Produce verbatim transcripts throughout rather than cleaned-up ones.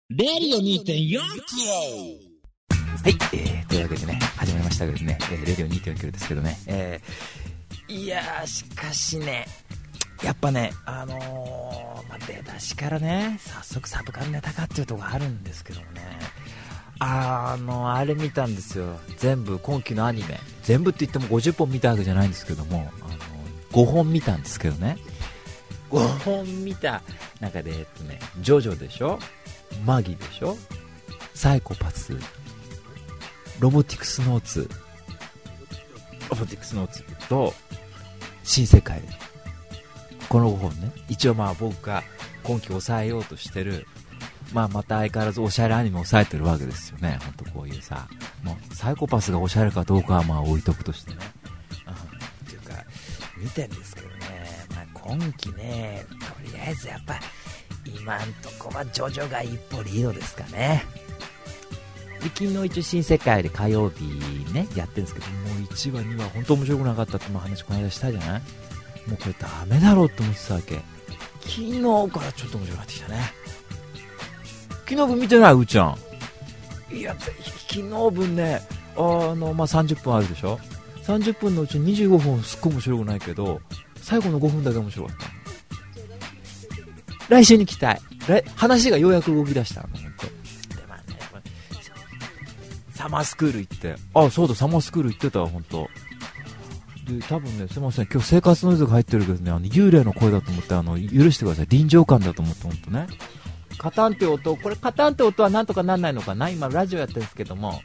レディオ にてんよん キロ。 はい、えー、というわけでね、始まりましたけどね、えー、レディオ にてんよん キロですけどね、えー、いやー、しかしね、やっぱね、あのー、まあ、出だしからね、早速サブカルネタかっていうところがあるんですけどもね、あのあれ見たんですよ、全部今期のアニメ、全部って言ってもごじゅっぽん見たわけじゃないんですけども、あのー、ごほん見たんですけどね、ごほん見た中で、えっとね、ジョジョでしょ、マギでしょ、サイコパス、ロボティクスノーツ、ロボティクスノーツと新世界、このごほんね、一応まあ僕が今期抑えようとしてる、まあまた相変わらずおしゃれアニメを抑えてるわけですよね。ほんとこういうさ、もうサイコパスがおしゃれかどうかはまあ置いとくとしてね、うん、っていうか見てんですけどね、まあ、今期ね、とりあえずやっぱ今んとこはジョジョが一歩リードですかね。で昨日一応新世界で火曜日ねやってるんですけど、もういちわにわ本当面白くなかったって話この間したじゃない。もうこれダメだろうって思ってたわけ。昨日からちょっと面白くなってきたね。昨日分見てない？うーちゃん。いや昨日分ね、あのまあさんじゅっぷんあるでしょ。さんじゅっぷんのうちにじゅうごふんすっごい面白くないけど、最後のごふんだけ面白かった。来週に期待。話がようやく動き出したの本当。でまあね、サマースクール行って、あ、そうだ、サマースクール行ってたわ本当。で多分ね、すいません、今日生活ノイズが入ってるけどね、あの幽霊の声だと思って、あの許してください、臨場感だと思って本当ね。カタンって音、これカタンって音はなんとかなんないのかな。今ラジオやってるんですけども、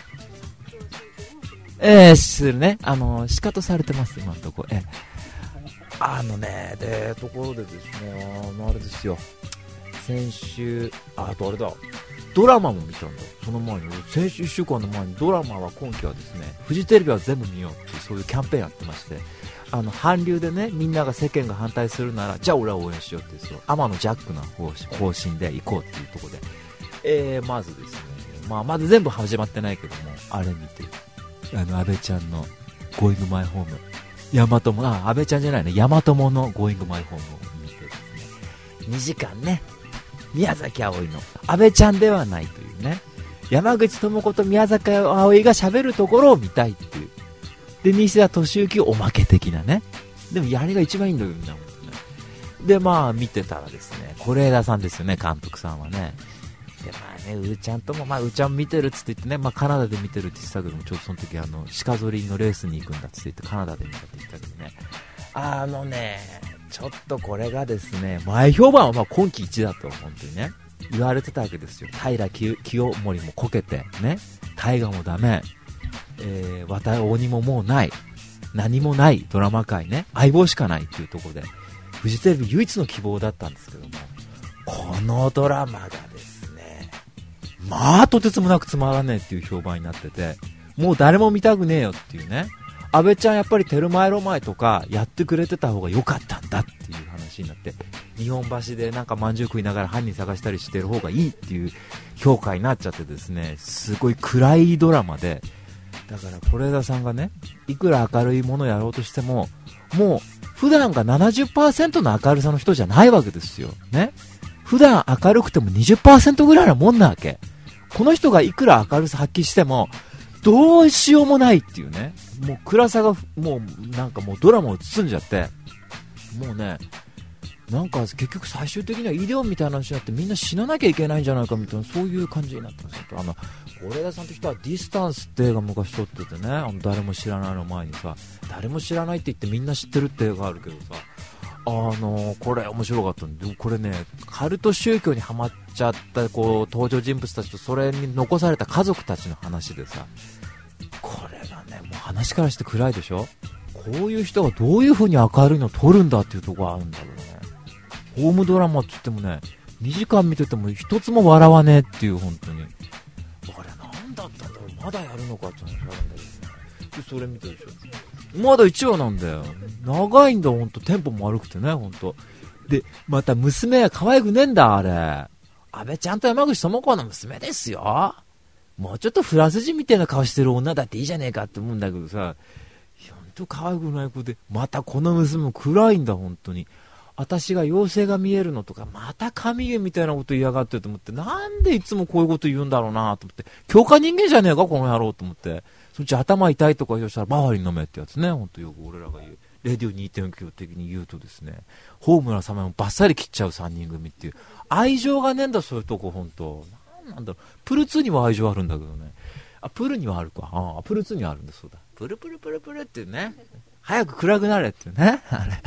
えー、するね、あのシカトされてます今のところ。えーあのね、で、ところでですね、あの、あれですよ、先週、あ、あとあれだ、ドラマも見たんだ、その前に、先週いっしゅうかんの前に、ドラマは今期はですね、フジテレビは全部見ようっていう、そういうキャンペーンやってまして、あの、韓流でね、みんなが世間が反対するなら、じゃあ俺は応援しようっていう、そう、天野ジャックな方方針で行こうっていうところで、えー、まずですね、まあ、まだ全部始まってないけども、あれ見て、あの、安倍ちゃんの、ゴーイングマイホーム、ヤマトモ、あ、安倍ちゃんじゃないね、ヤマトモのゴーイングマイホームを見てですね、にじかんね、宮崎あおいの安倍ちゃんではないというね、山口智子と宮崎あおいが喋るところを見たいっていう、で西田敏行おまけ的なね、でもやりが一番いいんだよみんな、ね、でまあ見てたらですね、是枝さんですよね、監督さんはね。でまあね、うーちゃんとも、まあ、うーちゃん見てるっつって言ってね、まあ、カナダで見てるって言ってたけども、ちょうどその時あの鹿ぞりのレースに行くんだっつって言ってカナダで見たって言ってたけどね、あのね、ちょっとこれがですね、前評判はまあ今季一だと本当にね言われてたわけですよ。平清盛もこけてね、大河もダメ、えー、渡鬼ももうない、何もないドラマ界ね、相棒しかないっていうところでフジテレビ唯一の希望だったんですけども、このドラマがですね、まあとてつもなくつまらねえっていう評判になってて、もう誰も見たくねえよっていうね、安倍ちゃんやっぱりテルマエロマエとかやってくれてた方が良かったんだっていう話になって、日本橋でなんかまんじゅう食いながら犯人探したりしてる方がいいっていう評価になっちゃってですね、すごい暗いドラマで、だから是枝さんがね、いくら明るいものをやろうとしても、もう普段が ななじゅっパーセント の明るさの人じゃないわけですよね。普段明るくても にじゅっパーセント ぐらいなもんなわけ。この人がいくら明るさ発揮してもどうしようもないっていうね、もう暗さがもうなんかもうドラマを包んじゃって、もうね、なんか結局最終的には医療みたいな話になってみんな死ななきゃいけないんじゃないかみたいな、そういう感じになってますよ。あの是枝さんって人はディスタンスって映画昔撮っててね、あの誰も知らないの前にさ、誰も知らないって言ってみんな知ってるって映画あるけどさ、あのー、これ面白かったんで、これね、カルト宗教にハマっちゃったこう登場人物たちとそれに残された家族たちの話でさ、これがね、もう話からして暗いでしょ。こういう人がどういう風に明るいのを撮るんだっていうところがあるんだろうね。ホームドラマって言ってもね、にじかん見てても一つも笑わねえっていう、本当にあれ何だったんだろう、まだやるのかって話があるんだけどね。でそれ見てるでしょ、まだいちわなんだよ、長いんだほんと、テンポも悪くてねほんとで、また娘は可愛くねえんだあれ。安倍ちゃんと山口智子の娘ですよ。もうちょっとフランス人みたいな顔してる女だっていいじゃねえかって思うんだけどさ、ほんと可愛くない子で、またこの娘も暗いんだ本当に。 私が妖精が見えるのとか、また神ゲみたいなこと言いやがってと思って、なんでいつもこういうこと言うんだろうなと思って、強化人間じゃねえかこの野郎と思って、そっち頭痛いとか言うしたらバファリン飲めってやつね。ほんとよく俺らが言うレディオ にてんきゅう 的に言うとですね、ホームラ様もバッサリ切っちゃうさんにん組っていう、愛情がねえんだそういうとこ。ほんとなんなんだろう、プルツーには愛情あるんだけどね、あプルにはあるか、あプルツーにはあるんだそうだ、プルプルプルプルっていうね、早く暗くなれっていうね、あれ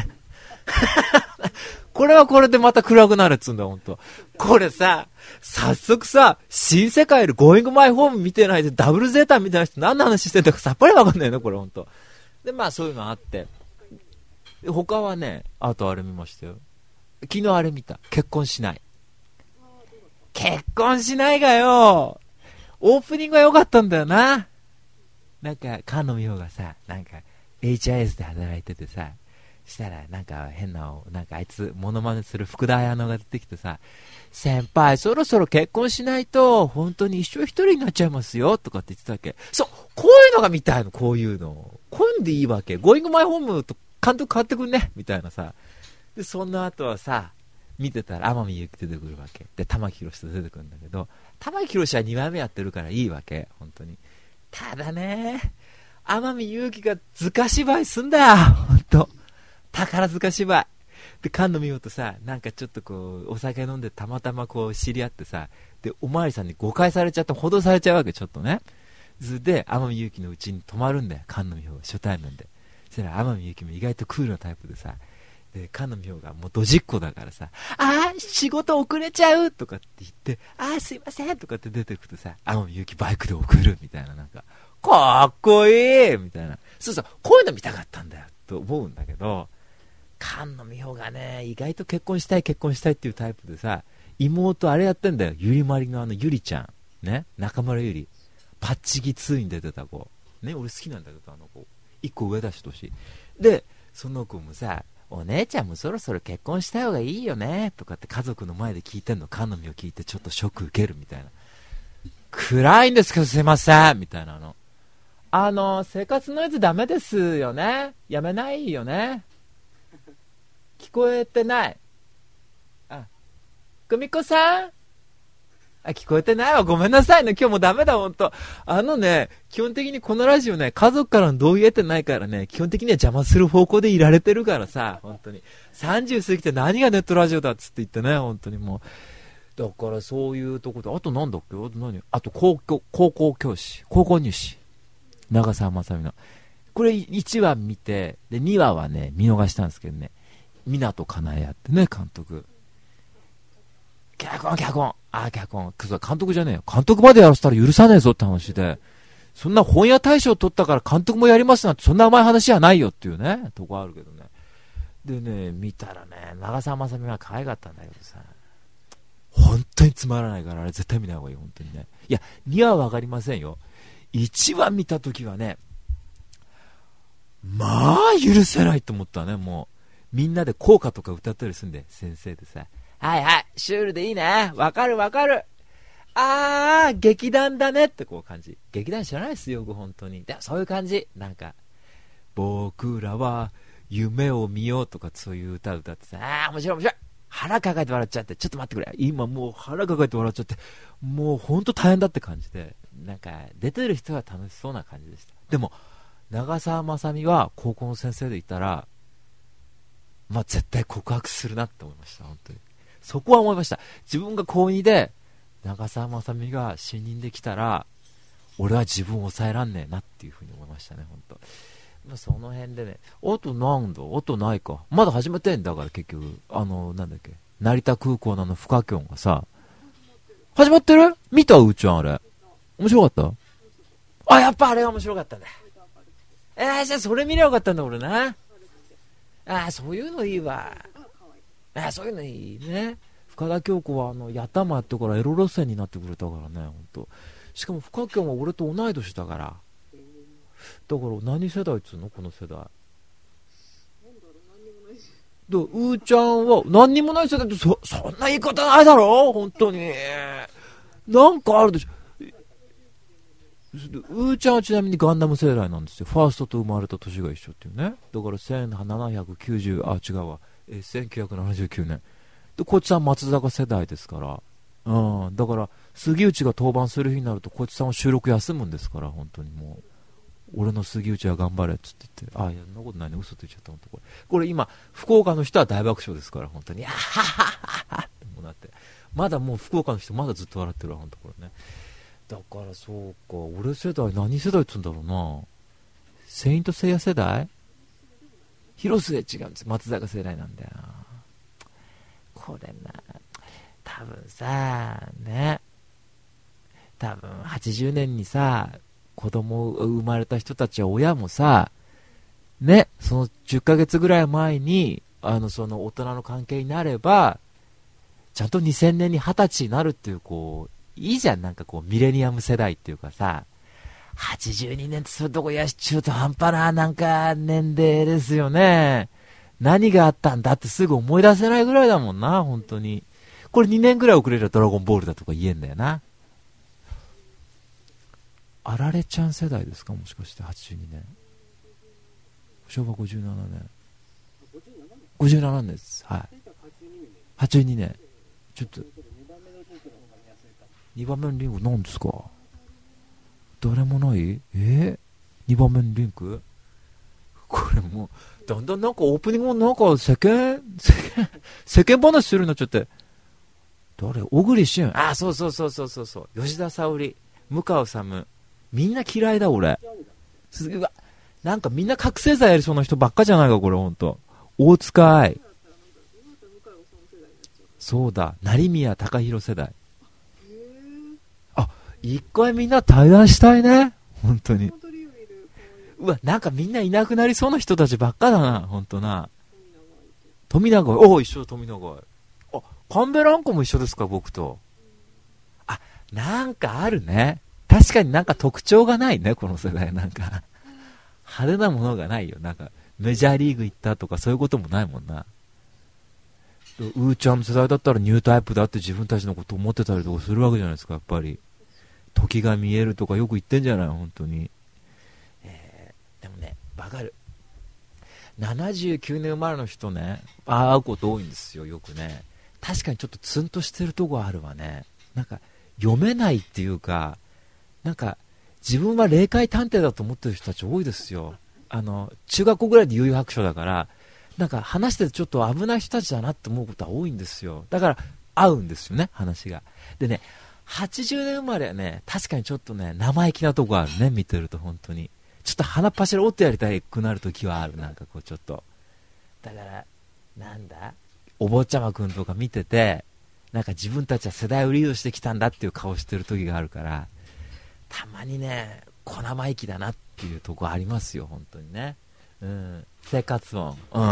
これはこれでまた暗くなるっつうんだ、ほんと。これさ、早速さ、新世界でゴーイングマイホーム見てないでダブルゼータみたいな人何の話してんだかさっぱりわかんないね、これほんと。で、まあそういうのあって。他はね、あとあれ見ましたよ。昨日あれ見た。結婚しない。結婚しないがよ。オープニングが良かったんだよな。なんか、菅野美穂がさ、なんか、エイチアイエス で働いててさ、したらなんか変な、なんかあいつモノマネする福田彩乃が出てきてさ、先輩そろそろ結婚しないと本当に一生一人になっちゃいますよとかって言ってたわけ。そう、こういうのが見たいの、こういうのこういうんでいいわけ。ゴーイングマイホームと監督変わってくんねみたいなさ。でそんな後はさ、見てたら天海祐希出てくるわけで、玉木宏と出てくるんだけど、玉木宏はにわいめやってるからいいわけ本当に。ただね、天海祐希が図鑑芝居すんだよ本当。宝塚芝居で、菅野美穂とさ、なんかちょっとこうお酒飲んでたまたまこう知り合ってさ、でおまわりさんに誤解されちゃって補導されちゃうわけ、ちょっとね。それで天海祐希のうちに泊まるんだよ、菅野美穂初対面で。そしたら天海祐希も意外とクールなタイプでさ、で菅野美穂がもうドジっ子だからさ、あー仕事遅れちゃうとかって言って、あーすいませんとかって出てくとさ、天海祐希バイクで送るみたいな、なんかかっこいいみたいな。そうそう、こういうの見たかったんだよと思うんだけど、菅野美穂がね、意外と結婚したい結婚したいっていうタイプでさ、妹あれやってんだよ、ゆりまりのあのゆりちゃんね、中村ゆり、パッチギツーに出てた子ね、俺好きなんだけど、あの子一個上だし年で、その子もさ、お姉ちゃんもそろそろ結婚した方がいいよねとかって家族の前で聞いてんの、菅野美穂聞いてちょっとショック受けるみたいな、暗いんですけどすいませんみたいなの、あの生活ノイズダメですよね、やめないよね、聞こえてない、あ、久美子さん、あ、聞こえてないわ、ごめんなさいね、今日もダメだほんと。あのね、基本的にこのラジオね、家族からの同意得てないからね、基本的には邪魔する方向でいられてるからさ、本当にさんじゅう過ぎて何がネットラジオだっつって言ってね、本当にもう。だからそういうとこで、あとなんだっけ、あと何、あと高校、高校教師、高校入試、長澤まさみのこれいちわ見て、でにわはね見逃したんですけどね、湊かなえやってね、監督、脚本脚本あ脚本監督じゃねえよ、監督までやらせたら許さねえぞって話で、そんな本屋大賞取ったから監督もやりますなんてそんな甘い話じゃないよっていうねとこあるけどね。でね見たらね、長澤まさみは可愛かったんだけどさ、本当につまらないからあれ絶対見ない方がいい本当にね。いやにわは分かりませんよ、いちわ見た時はね、まあ許せないと思ったね。もうみんなで校歌とか歌ったりするんで、先生でさ、はいはいシュールでいいね、わかるわかる、あー劇団だねってこう感じ、劇団知らないですよ僕本当に。でもそういう感じ、なんか僕らは夢を見ようとかそういう歌歌ってさ、あー面白い面白い、腹抱えて笑っちゃって、ちょっと待ってくれ今もう腹抱えて笑っちゃって、もう本当大変だって感じで、なんか出てる人は楽しそうな感じでした。でも長澤まさみは高校の先生でいたら、まあ絶対告白するなって思いました。本当にそこは思いました。自分が高にで長澤まさみが新任できたら、俺は自分を抑えらんねえなっていうふうに思いましたね本当。まあ、その辺でね、あとなんだ、あとないか、まだ始めてんだから結局、あのなんだっけ、成田空港のあの不可教がさ始まってる、見たうーちゃん、あれ面白かった、あやっぱあれが面白かったんだ、えー、じゃあそれ見ればよかったんだ俺な。あそういうのいいわ、あそういうのいいね。深田恭子はあのやたまやってからエロ路線になってくれたからね本当。しかも深京も俺と同い年だから、だから何世代っつうのこの世代で、うーちゃんは何にもない世代って、 そ, そんな言い方ないだろ本当に、なんかあるでしょ。うーちゃんはちなみにガンダム世代なんですよ。ファーストと生まれた年が一緒っていうね。だからせんななひゃくきゅうじゅう、あ違うわ、 えー、せんきゅうひゃくななじゅうきゅうねんで、こいつは松坂世代ですから、うん、だから杉内が登板する日になるとこいつさんは収録休むんですから、本当にもう俺の杉内は頑張れっつって言って、ああ、いや、そんなことないね、嘘ついちゃった、本当これ。これ今、福岡の人は大爆笑ですから、本当に、あははははってもうなって、まだもう福岡の人まだずっと笑ってるわ、本当これね。だからそうか、俺世代何世代っつうんだろうな。セイントセイヤ世代？広末違うんです、松坂世代なんだよな。これな、多分さ、ね、多分はちじゅうねんにさ、子供生まれた人たちは親もさ、ね、そのじゅっかげつぐらい前に、あの、その大人の関係になれば、ちゃんとにせんねんにはたちになるっていう、こう、いいじゃん、なんかこう、ミレニアム世代っていうかさ、はちじゅうにねんってそういうとこ、いや、中途半端な、なんか、年齢ですよね。何があったんだってすぐ思い出せないぐらいだもんな、本当に。これにねんぐらい遅れればドラゴンボールだとか言えんだよな。あられちゃん世代ですか、もしかしてはちじゅうにねん。昭和ごじゅうななねん。ごじゅうななねんです。はい。はちじゅうにねん。ちょっと。にばんめのリンク何ですか？誰もない？えー、にばんめのリンク？これもう、だんだんなんかオープニングもなんか世間、世間、世間話するようになっちゃって。誰？小栗旬。あ、そうそうそうそうそうそう。吉田沙保里、向川治。みんな嫌いだ俺。すうわ、なんかみんな覚醒剤やりそうな人ばっかじゃないかこれ、ほんと。大塚愛。そうだ、成宮貴弘世代。あ、一回みんな対談したいね、本当に。うわ、なんかみんないなくなりそうな人たちばっかだな、ほんとな。富永愛、お、一緒、富永愛。あ、神戸蘭子も一緒ですか、僕と。あ、なんかあるね。確かになんか特徴がないね、この世代。なんか派手なものがないよ。なんかメジャーリーグ行ったとかそういうこともないもんな。うーちゃんの世代だったらニュータイプだって自分たちのこと思ってたりとかするわけじゃないですか。やっぱり時が見えるとかよく言ってんじゃない、本当に。えー、でもね、わかる。ななじゅうきゅうねん生まれの人ね、会うこと多いんですよ、よくね。確かにちょっとツンとしてるとこあるわね。なんか読めないっていうか、なんか自分は霊界探偵だと思ってる人たち多いですよ。あの中学校ぐらいで悠々白書だから、なんか話しててちょっと危ない人たちだなって思うことは多いんですよ。だから合うんですよね、話が。でね、はちじゅうねん生まれはね、確かにちょっとね、生意気なとこあるね、見てると。本当にちょっと鼻っ柱折ってやりたくなるときはある。なんかこうちょっと、だからなんだ、お坊ちゃまくんとか見てて、なんか自分たちは世代をリードしてきたんだっていう顔してる時があるから、たまにね、小生意気だなっていうとこありますよ、本当にね。うん、生活音、うん、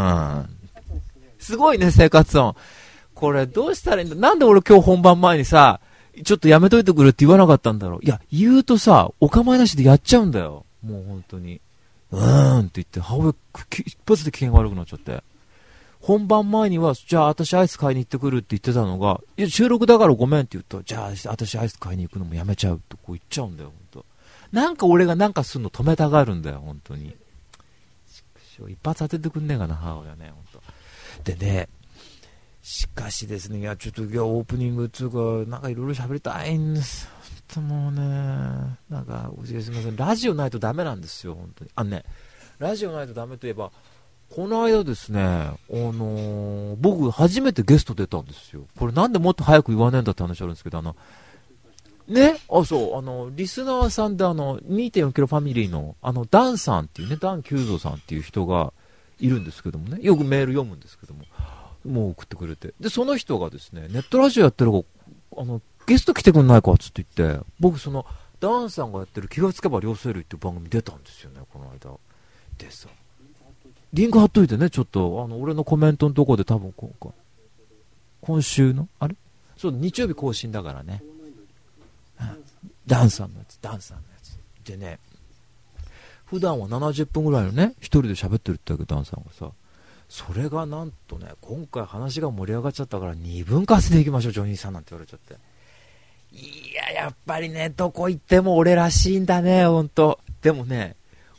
すごいね、生活音。これどうしたらいいんだ。なんで俺今日本番前にさ、ちょっとやめといてくれって言わなかったんだろう。いや、言うとさ、お構いなしでやっちゃうんだよ。もう本当に、うーんって言って母親一発で機嫌が悪くなっちゃって。本番前には、じゃあ私アイス買いに行ってくるって言ってたのが、いや収録だからごめんって言うと、じゃあ私アイス買いに行くのもやめちゃうとこう言っちゃうんだよ、本当。なんか俺がなんかするの止めたがるんだよ、本当に。一発当ててくんねえかな、母親ね、本当。でね、しかしですね、いやちょっといやオープニングっていうか、なんかいろいろ喋りたいんです。本当もうね、なんかすみません、ラジオないとダメなんですよ、本当に。あのね、ラジオないとダメといえば。この間ですね、あのー、僕初めてゲスト出たんですよ。これなんでもっと早く言わねえんだって話あるんですけど、あのね、あ、そう、あのリスナーさんであの にてんよんキロファミリーのあのダンさんっていうね、ダン・キューゾさんっていう人がいるんですけどもね、よくメール読むんですけども、もう送ってくれて、でその人がですね、ネットラジオやってる子、あのゲスト来てくんないかっつって言って、僕そのダンさんがやってる気がつけば両生類っていう番組出たんですよね、この間でさ。リンク貼っといてね、ちょっとあの俺のコメントのとこで多分今回今週のあれそう日曜日更新だからね、うん、ダンさんのやつ、ダンさんのやつでね、普段はななじゅっぷんぐらいのね一人で喋ってるってわけ、ダンさんがさ、それがなんとね、今回話が盛り上がっちゃったからにぶん稼いでいきましょうジョニーさんなんて言われちゃって、いややっぱりね、どこ行っても俺らしいんだね、ほんと。でもね、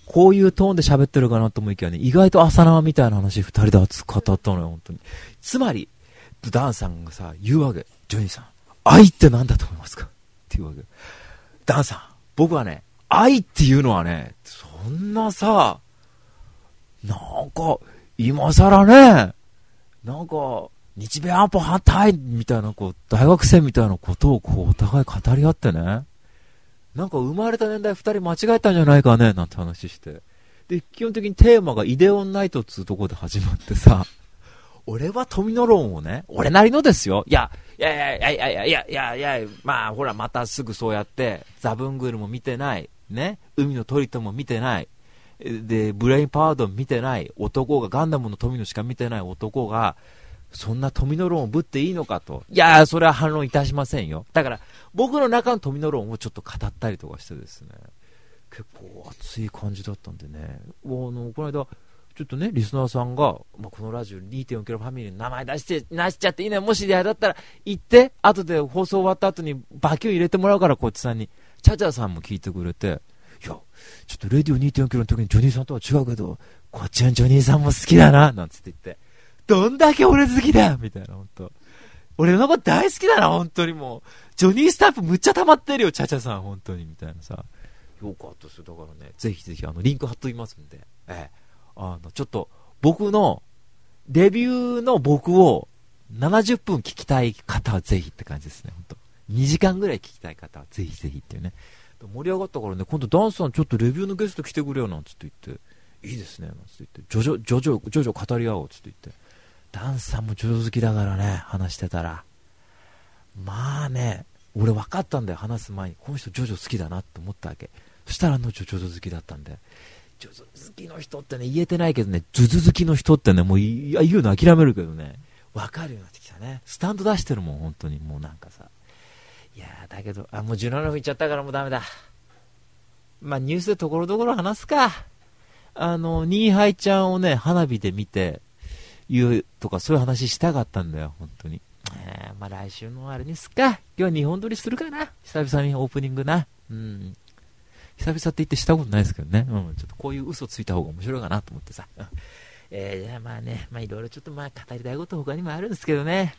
こういうトーンで喋ってるかなと思いきやね、意外と朝生みたいな話二人で熱く語ったのよ、本当に。つまり、ダンさんがさ、言うわけ。ジョニーさん、愛って何だと思いますかって言うわけ。ダンさん、僕はね、愛っていうのはね、そんなさ、なんか、今更ね、なんか、日米安保反対みたいな、こう、大学生みたいなことをこう、お互い語り合ってね、なんか生まれた年代二人間違えたんじゃないかね、なんて話して。で、基本的にテーマがイデオンナイトっつうところで始まってさ、俺は富の論をね、俺なりのですよ。いや、いやいやいやいやいやいやいやいや、まあほらまたすぐそうやって、ザブングルも見てない、ね、海のトリトンも見てない、で、ブレインパワードも見てない男が、ガンダムの富のしか見てない男が、そんな富の論をぶっていいのかと。いやー、それは反論いたしませんよ。だから、僕の中の富の論をちょっと語ったりとかしてですね、結構熱い感じだったんでね、あの、この間、ちょっとね、リスナーさんが、まあ、このラジオ にてんよんキロファミリーの名前出して、出しちゃっていいね。もし嫌だったら、言って、後で放送終わった後にバキュン入れてもらうから、こっちさんに。チャチャさんも聞いてくれて、いや、ちょっとレディオ にてんよんキロの時にジョニーさんとは違うけど、こっちのジョニーさんも好きだな、なんつって言って、どんだけ俺好きだよみたいな、ほんと。俺のこと大好きだな、本当にもう。ジョニースタンプむっちゃ溜まってるよ、チャチャさん、本当に、みたいなさ。よかったですよ。だからね、ぜひぜひ、あの、リンク貼っときますんで、ええ、あの、ちょっと、僕の、レビューの僕を、ななじゅっぷん聞きたい方はぜひって感じですね、本当。にじかんぐらい聞きたい方はぜひぜひっていうね。盛り上がったからね、今度ダンさんちょっとレビューのゲスト来てくれよ、なんつって言って、いいですね、なんつって言って、ジョジョ、ジョジョ、ジョジョ語り合おう、つって言って。ダンさんもジョジョ好きだからね、話してたら。まあね、俺分かったんだよ、話す前に。この人ジョジョ好きだなって思ったわけ。そしたらあのジョジョ好きだったんで。ジョジョ好きの人ってね、言えてないけどね、ジョジョ好きの人ってね、もういや言うの諦めるけどね、分かるようになってきたね。スタンド出してるもん、本当に。もうなんかさ。いやー、だけど、あ、もうじゅうななふんいっちゃったからもうダメだ。まあニュースでところどころ話すか。あの、ニーハイちゃんをね、花火で見て、言うとかそういう話したかったんだよ、本当に。えー、まあ来週のあれにすっか。今日はにほん撮りするかな。久々にオープニングな。うん。久々って言ってしたことないですけどね。うん。ちょっとこういう嘘ついた方が面白いかなと思ってさ。うん、えー、じゃあまあね、まあいろいろちょっとまあ語りたいこと他にもあるんですけどね。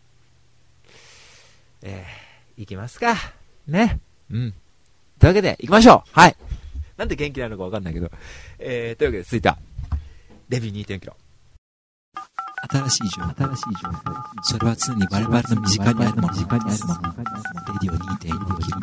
えー、行きますか。ね。うん。というわけで、行きましょう。はい。なんで元気なのかわかんないけど。えー、というわけで、続いては、レビュー にてんよんキロ。 新しい情報、新しい情報。それは常に我々の身近にあるもの。身近にあるもの。レディオ にてんよんキロ。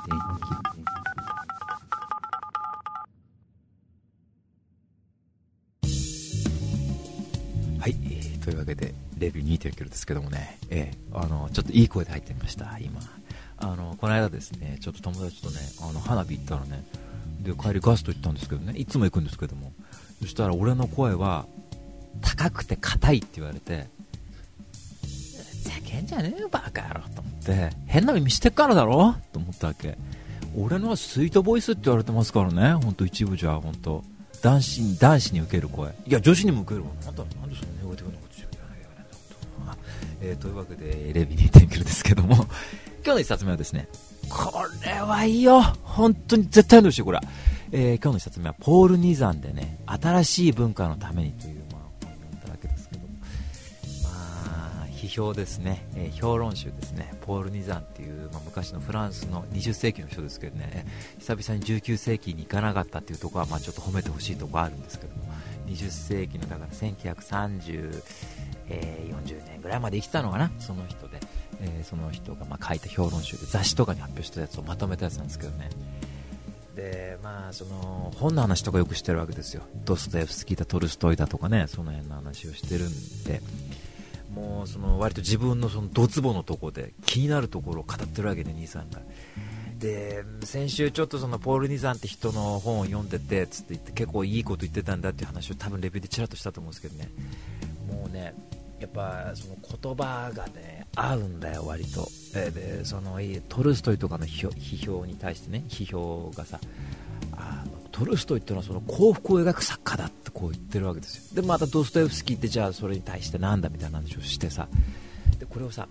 はい、というわけでレビュー にてんよんキロですけどもね、えー、あのちょっといい声で入ってみました。今あのこの間ですね、ちょっと友達とね、あの花火行ったらね、で帰りガスト行ったんですけどね、いつも行くんですけども、そしたら俺の声は高くて硬いって言われて、ふざけんじゃねえよバカ野郎と思って、変な耳してっからだろと思ったわけ。俺のはスイートボイスって言われてますからね、ほんと一部じゃほんと男子に男子に受ける声、いや女子にも受けるわ。なんだなんでそんなネガティブなこと言わなきゃいけないんだと。えー、というわけでレビュー にてんよんキロですけども、今日の一冊目はですね、これはいいよ、本当に絶対読んでほしいこれは。えー、今日の一冊目はポール・ニザンでね、新しい文化のためにという、まあ、本を読んだわけですけども、まあ批評ですね、えー、評論集ですね。ポール・ニザンっていう、まあ、昔のフランスのにじゅっせいきの人ですけどね、久々にじゅうきゅうせいきに行かなかったっていうところは、まあ、ちょっと褒めてほしいところあるんですけども、にじゅっせいきのだからせんきゅうひゃくさんじゅう、えー、よんじゅうねんぐらいまで生きたのかな、その人で、えー、その人がまあ書いた評論集で雑誌とかに発表したやつをまとめたやつなんですけどね。でまあ、その本の話とかよくしてるわけですよ。ドストエフスキーだトルストイだとかね、その辺の話をしてるんで、もうその割と自分のそのドツボのところで気になるところを語ってるわけで、兄さんが。で先週ちょっとそのポール・ニザンって人の本を読んでてつって言って結構いいこと言ってたんだっていう話を多分レビューでちらっとしたと思うんですけどね、もうねやっぱその言葉がね合うんだよ割と。えでそのトルストイとかの批評に対してね、批評がさ、あのトルストイってのはその幸福を描く作家だってこう言ってるわけですよ。でまたドストエフスキーってじゃあそれに対してなんだみたいな話をしてさ、でこれをさ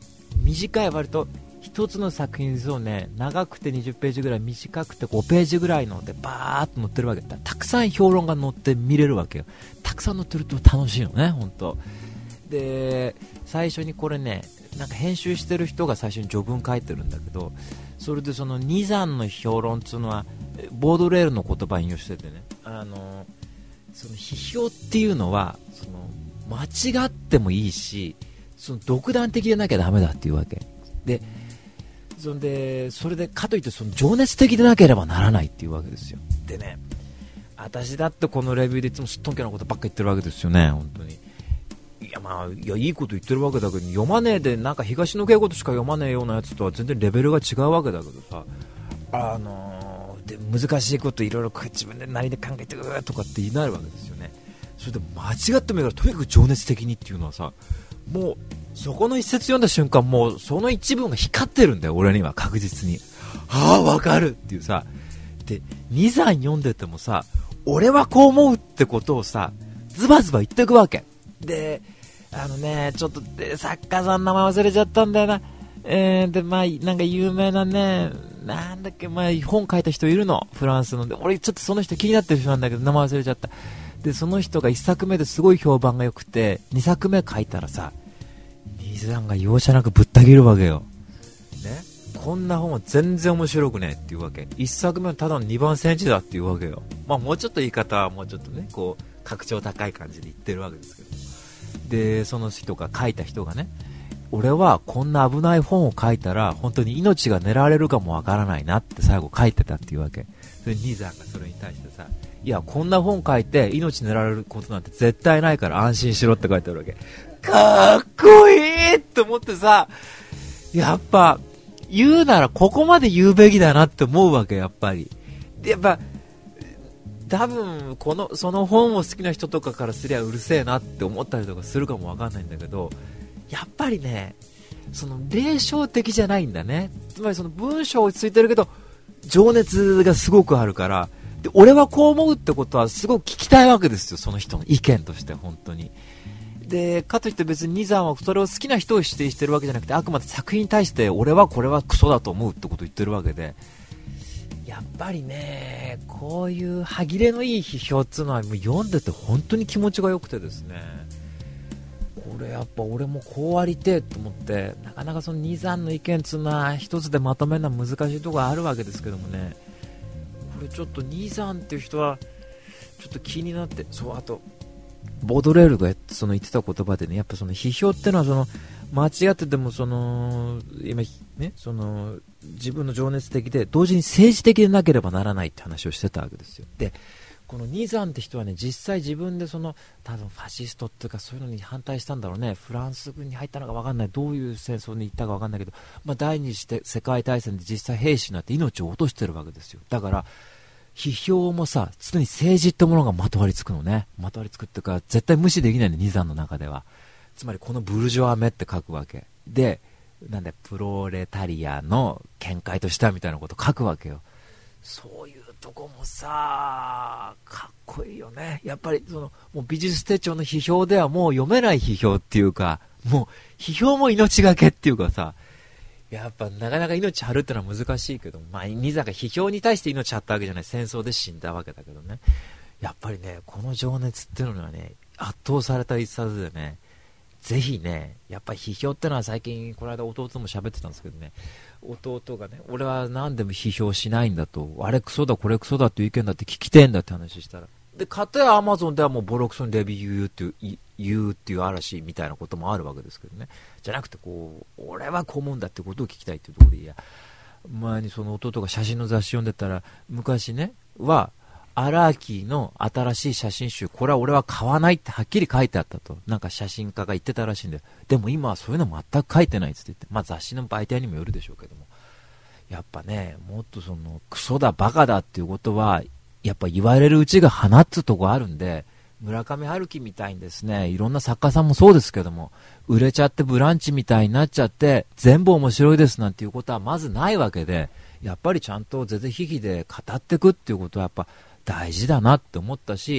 短い割と一つの作品そうね、長くてにじゅっページぐらい、短くてごページぐらいのでバーっと載ってるわけだ。たくさん評論が載って見れるわけよ。たくさん載ってると楽しいよね、本当。で最初にこれね、なんか編集してる人が最初に序文書いてるんだけど、それでそのにざんの評論っていうのはボードレールの言葉を引用しててね、あのその批評っていうのはその間違ってもいいし、その独断的でなきゃダメだっていうわけで、それでそれでかといってその情熱的でなければならないっていうわけですよ。でね、私だってこのレビューでいつもすっとんきなことばっか言ってるわけですよね、本当に。いやまあいやいいこと言ってるわけだけど、読まねえでなんか東野圭吾としか読まねえようなやつとは全然レベルが違うわけだけどさ、あのー、で難しいこといろいろ自分で何で考えてうーとかって言いなるわけですよね。それで間違ってもいいからとにかく情熱的にっていうのはさ、もうそこの一節読んだ瞬間、もうその一文が光ってるんだよ、俺には確実に。ああわかるっていうさ。でにざん読んでてもさ、俺はこう思うってことをさズバズバ言っていくわけで、あのね、ちょっと作家さん名前忘れちゃったんだよな。えー、でまあなんか有名なね、なんだっけ、まあ本書いた人いるの、フランスの。で俺ちょっとその人気になってる人なんだけど名前忘れちゃった。でその人がいっさくめですごい評判が良くて、にさくめ書いたらさ、にざんが容赦なくぶった切るわけよ、ね、こんな本は全然面白くねえっていうわけ。いっさくめはただのにばんセンチだっていうわけよ。まあもうちょっと言い方はもうちょっとね、こう格調高い感じで言ってるわけですけど、でその人が書いた人がね、俺はこんな危ない本を書いたら本当に命が狙われるかもわからないなって最後書いてたっていうわけ。それにざんがそれに対してさ、いやこんな本書いて命狙われることなんて絶対ないから安心しろって書いてあるわけ。かっこいいって思ってさ、やっぱ言うならここまで言うべきだなって思うわけ、やっぱり。でやっぱ多分このその本を好きな人とかからすりゃうるせえなって思ったりとかするかもわかんないんだけど、やっぱりね、その霊障的じゃないんだね。つまりその文章落ち着いてるけど情熱がすごくあるから、で俺はこう思うってことはすごく聞きたいわけですよ、その人の意見として。本当に。でかといって別ににざんはそれを好きな人を指定してるわけじゃなくて、あくまで作品に対して俺はこれはクソだと思うってことを言ってるわけで、やっぱりね、こういう歯切れのいい批評っていうのはもう読んでて本当に気持ちが良くてですね、これやっぱ俺もこうありてえと思って、なかなかそのにざんの意見っていうのは一つでまとめるのは難しいところがあるわけですけどもね、これちょっとにざんっていう人はちょっと気になって、そう、あとボードレールがその言ってた言葉でね、やっぱその批評ってのはその間違っててもその今ね、その自分の情熱的で同時に政治的でなければならないって話をしてたわけですよ。でこのにざんって人はね、実際自分でその多分ファシストっていうかそういうのに反対したんだろうね。フランス軍に入ったのか分かんない、どういう戦争に行ったか分かんないけど、まあ、第二次世界大戦で実際兵士になって命を落としてるわけですよ。だから批評もさ、常に政治ってものがまとわりつくのね。まとわりつくっていうか絶対無視できないの、にざんの中では。つまりこのブルジョワ目って書くわけで、なんでプロレタリアの見解としてはみたいなこと書くわけよ。そういうとこもさかっこいいよね。やっぱりそのもう美術手帳の批評ではもう読めない批評っていうか、もう批評も命がけっていうかさ、やっぱなかなか命張るってのは難しいけど、まあにざんが批評に対して命張ったわけじゃない、戦争で死んだわけだけどね、やっぱりねこの情熱っていうのはね圧倒された一冊でね、ぜひね、やっぱり批評ってのは最近この間弟も喋ってたんですけどね、弟がね、俺は何でも批評しないんだと、あれクソだこれクソだっていう意見だって聞きてえんだって話したら、で片やアマゾンではもうボロクソにレビュー言うっていう言うっていう嵐みたいなこともあるわけですけどね、じゃなくてこう俺はこう思うんだってことを聞きたいっていうところで、いや前にその弟が写真の雑誌読んでたら、昔ねはアラーキーの新しい写真集、これは俺は買わないってはっきり書いてあったと、なんか写真家が言ってたらしいんで、でも今はそういうの全く書いてないって言って、まあ雑誌の媒体にもよるでしょうけども、やっぱねもっとそのクソだバカだっていうことはやっぱ言われるうちが花っつうとこあるんで、村上春樹みたいにですね、いろんな作家さんもそうですけども、売れちゃってブランチみたいになっちゃって全部面白いですなんていうことはまずないわけで、やっぱりちゃんと是々非々で語っていくっていうことはやっぱ大事だなって思ったし、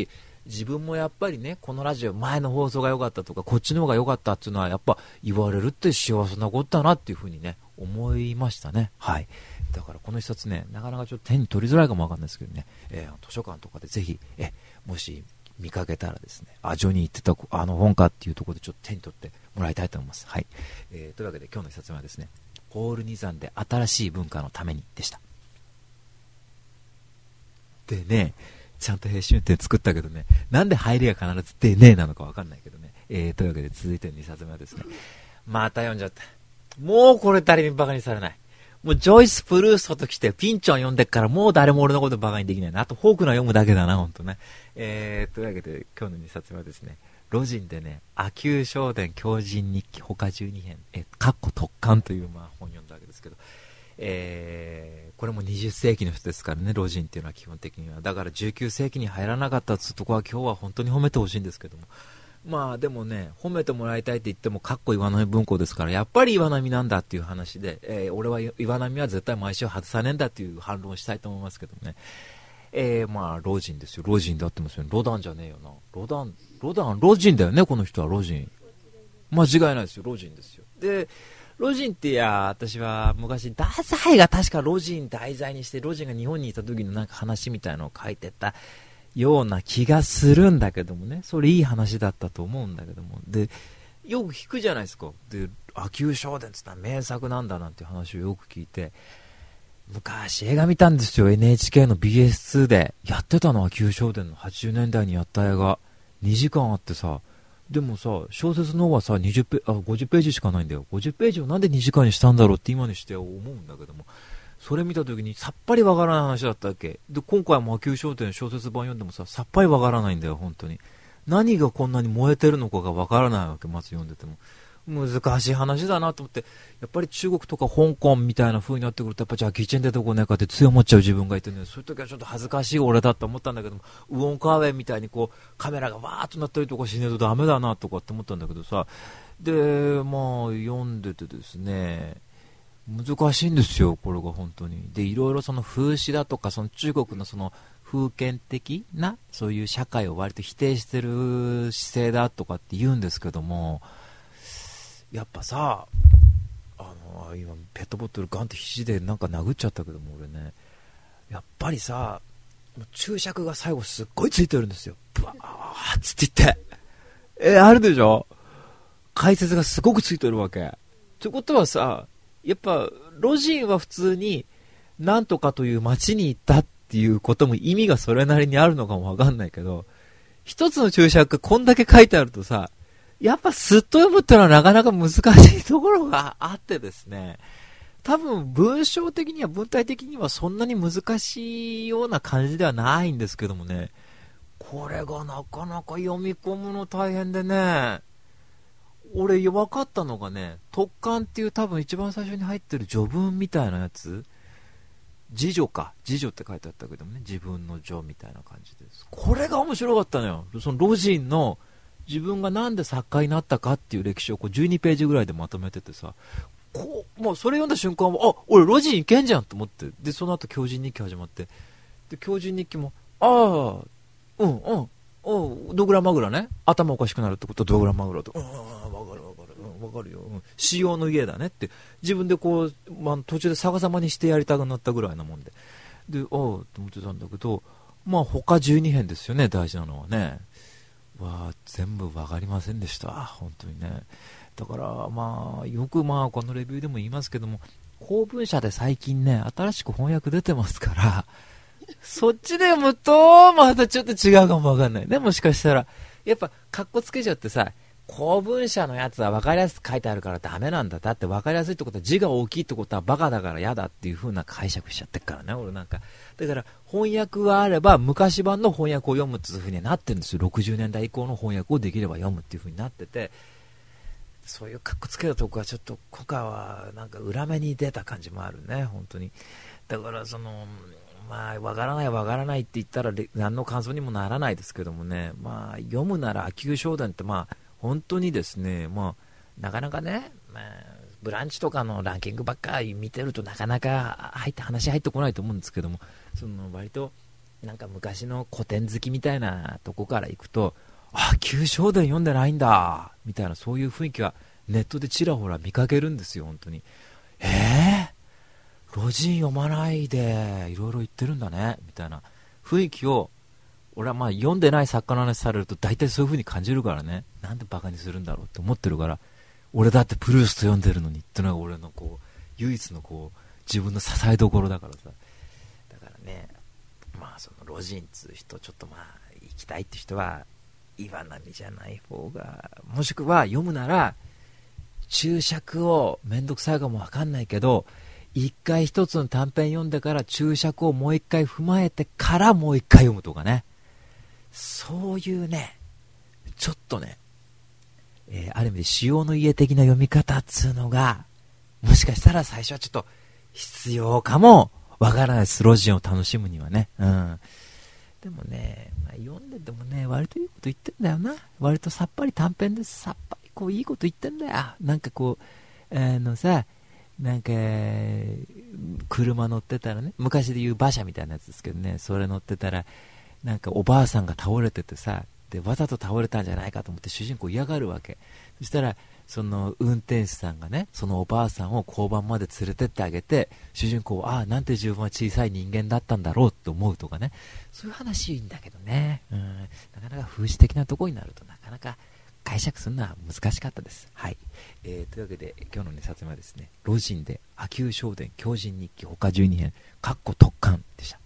自分もやっぱりね、このラジオ前の放送が良かったとかこっちの方が良かったっていうのはやっぱ言われるって幸せなことだなっていうふうにね思いましたね。はい。だからこの一冊ね、なかなかちょっと手に取りづらいかもわかんないですけどね、えー、図書館とかでぜひえもし見かけたらですね、あ、ジョニー言ってたあの本かっていうところでちょっと手に取ってもらいたいと思います。はい。えー、というわけで今日の一冊目はですね、ポール・ニザンで新しい文化のためにでした。でね、ちゃんと編集点作ったけどね、なんで入りが必ずでねえなのかわかんないけどね、えー、というわけで続いてのにさつめはですね、また読んじゃった。もうこれ誰にバカにされない。もうジョイス・プルーストと来てピンチョン読んでっからもう誰も俺のことバカにできないな。あとフォークナー読むだけだな、ほんとね。えー、というわけで今日のにさつめはですね、ロジンでね、亜急小伝狂人日記他じゅうにへん、え、かっこ特巻というまあ本読んだわけですけど、えー、これもにじゅっせいきの人ですからね、ロジンっていうのは基本的には。だからじゅうきゅうせいきに入らなかったっていうところは今日は本当に褒めてほしいんですけども。まあでもね、褒めてもらいたいって言ってもかっこ岩波文庫ですから、やっぱり岩波なんだっていう話で、えー、俺は岩波は絶対毎週外さねえんだっていう反論をしたいと思いますけどね。えー、まあロジンですよ。ロジンであってますよね。ロダンじゃねえよな。ロダン、ロダン、ロジンだよね、この人は。ロジン。間違いないですよ。ロジンですよ。で、ロジンっていや、私は昔、ダサイが確かロジン題材にして、ロジンが日本にいた時のなんか話みたいなのを書いてたような気がするんだけどもね。それいい話だったと思うんだけども。で、よく聞くじゃないですか。で、亜急小伝って言ったら名作なんだなんて話をよく聞いて、昔映画見たんですよ。 エヌエイチケー の ビーエスツー でやってたのは亜急小伝のはちじゅうねんだいにやった映画にじかんあってさ、でもさ、小説の方はさにじゅっページ、あ、ごじゅっページしかないんだよ。ごじゅっページをなんでにじかんにしたんだろうって今にして思うんだけども、それ見た時にさっぱりわからない話だったわけで、今回も亜急小伝小説版読んでもさ、さっぱりわからないんだよ。本当に何がこんなに燃えてるのかがわからないわけ。まず読んでても難しい話だなと思って、やっぱり中国とか香港みたいな風になってくると、やっぱじゃあキッチン出てこないかって強まっちゃう自分がいてね、そういう時はちょっと恥ずかしい俺だと思ったんだけども、ウォンカーウェイみたいにこうカメラがわーっとなったりとかしねえとダメだなとかって思ったんだけどさ、でまあ読んでてですね、難しいんですよこれが本当に。でいろいろその風刺だとか、その中国のその封建的なそういう社会を割と否定してる姿勢だとかって言うんですけども、やっぱさ、あの今ペットボトルガンって肘でなんか殴っちゃったけども、俺ね、やっぱりさ、注釈が最後すっごいついてるんですよ。ブワーッつって言って、えー、あるでしょ、解説がすごくついてるわけ。ということはさ、やっぱロジンは普通になんとかという街に行ったっていうことも意味がそれなりにあるのかもわかんないけど、一つの注釈がこんだけ書いてあるとさ、やっぱすっと読むってのはなかなか難しいところがあってですね、多分文章的には文体的にはそんなに難しいような感じではないんですけどもね、これがなかなか読み込むの大変でね、俺分かったのがね、特巻っていう多分一番最初に入ってる序文みたいなやつ、自助か、自助って書いてあったけどもね、自分の助みたいな感じです。これが面白かったのよ。そのロジンの自分がなんで作家になったかっていう歴史をこうじゅうにページぐらいでまとめててさ、こうもうそれ読んだ瞬間は、あ、俺ロジンいけんじゃんと思って、でその後狂人日記始まって、で狂人日記も、ああ、うんうんうん、ドグラマグラね、頭おかしくなるってことはドグラマグラと、うん、分かる分かる、うん、分かるよ、うん、仕様の家だねって自分でこう、まあ、途中で逆さまにしてやりたくなったぐらいなもんで、で、ああと思ってたんだけど、まあ他じゅうにへんですよね、大事なのはね。わあ、全部わかりませんでした本当にね。だからまあよくまあこのレビューでも言いますけども、公文社で最近ね新しく翻訳出てますから、そっちで読むとまたちょっと違うかもわかんないね。もしかしたらやっぱカッコつけちゃってさ、公文社のやつは分かりやすく書いてあるからダメなんだ。だって分かりやすいってことは字が大きいってことはバカだから嫌だっていう風な解釈しちゃってるからね、俺なんか。だから翻訳があれば昔版の翻訳を読むっていう風になってるんですよ。ろくじゅうねんだい以降の翻訳をできれば読むっていう風になってて、そういうカッコつけたとこはちょっと今回はなんか裏目に出た感じもあるね、本当に。だからそのまあ、わからないわからないって言ったら何の感想にもならないですけどもね、まあ、読むなら亜急小伝ってまあ本当にですね、まあ、なかなかね、まあ、ブランチとかのランキングばっかり見てるとなかなか入って話入ってこないと思うんですけども、その割となんか昔の古典好きみたいなとこから行くと、あ、旧正伝読んでないんだみたいな、そういう雰囲気はネットでちらほら見かけるんですよ。本当にえー、老人読まないでいろいろ言ってるんだねみたいな雰囲気を、俺はまあ読んでない作家の話されると大体そういう風に感じるからね、なんでバカにするんだろうって思ってるから、俺だってプルースト読んでるのにってのが俺のこう唯一のこう自分の支えどころだからさ。だからね、まあその老人っつう人、ちょっとまあ行きたいって人は岩波じゃない方が、もしくは読むなら注釈をめんどくさいかもわかんないけど、一回一つの短編読んでから注釈をもう一回踏まえてからもう一回読むとかね、そういうね、ちょっとね、えー、ある意味で潮の家的な読み方っつうのがもしかしたら最初はちょっと必要かもわからないです。ロジンを楽しむにはね、うん、でもね、まあ、読んでてもね割といいこと言ってんだよな。割とさっぱり短編です。さっぱりこういいこと言ってんだよ。なんかこうあのさ、なんか車乗ってたらね、昔で言う馬車みたいなやつですけどね、それ乗ってたらなんかおばあさんが倒れててさ、でわざと倒れたんじゃないかと思って主人公嫌がるわけ。そしたらその運転手さんがね、そのおばあさんを交番まで連れてってあげて、主人公はああなんて自分は小さい人間だったんだろうって思うとかね、そういう話いいんだけどね、うん、なかなか風刺的なところになるとなかなか解釈するのは難しかったです。はい、えー、というわけで今日のにさつめはですね、老人で阿久正伝狂人日記他じゅうにへんかっこ特巻でした。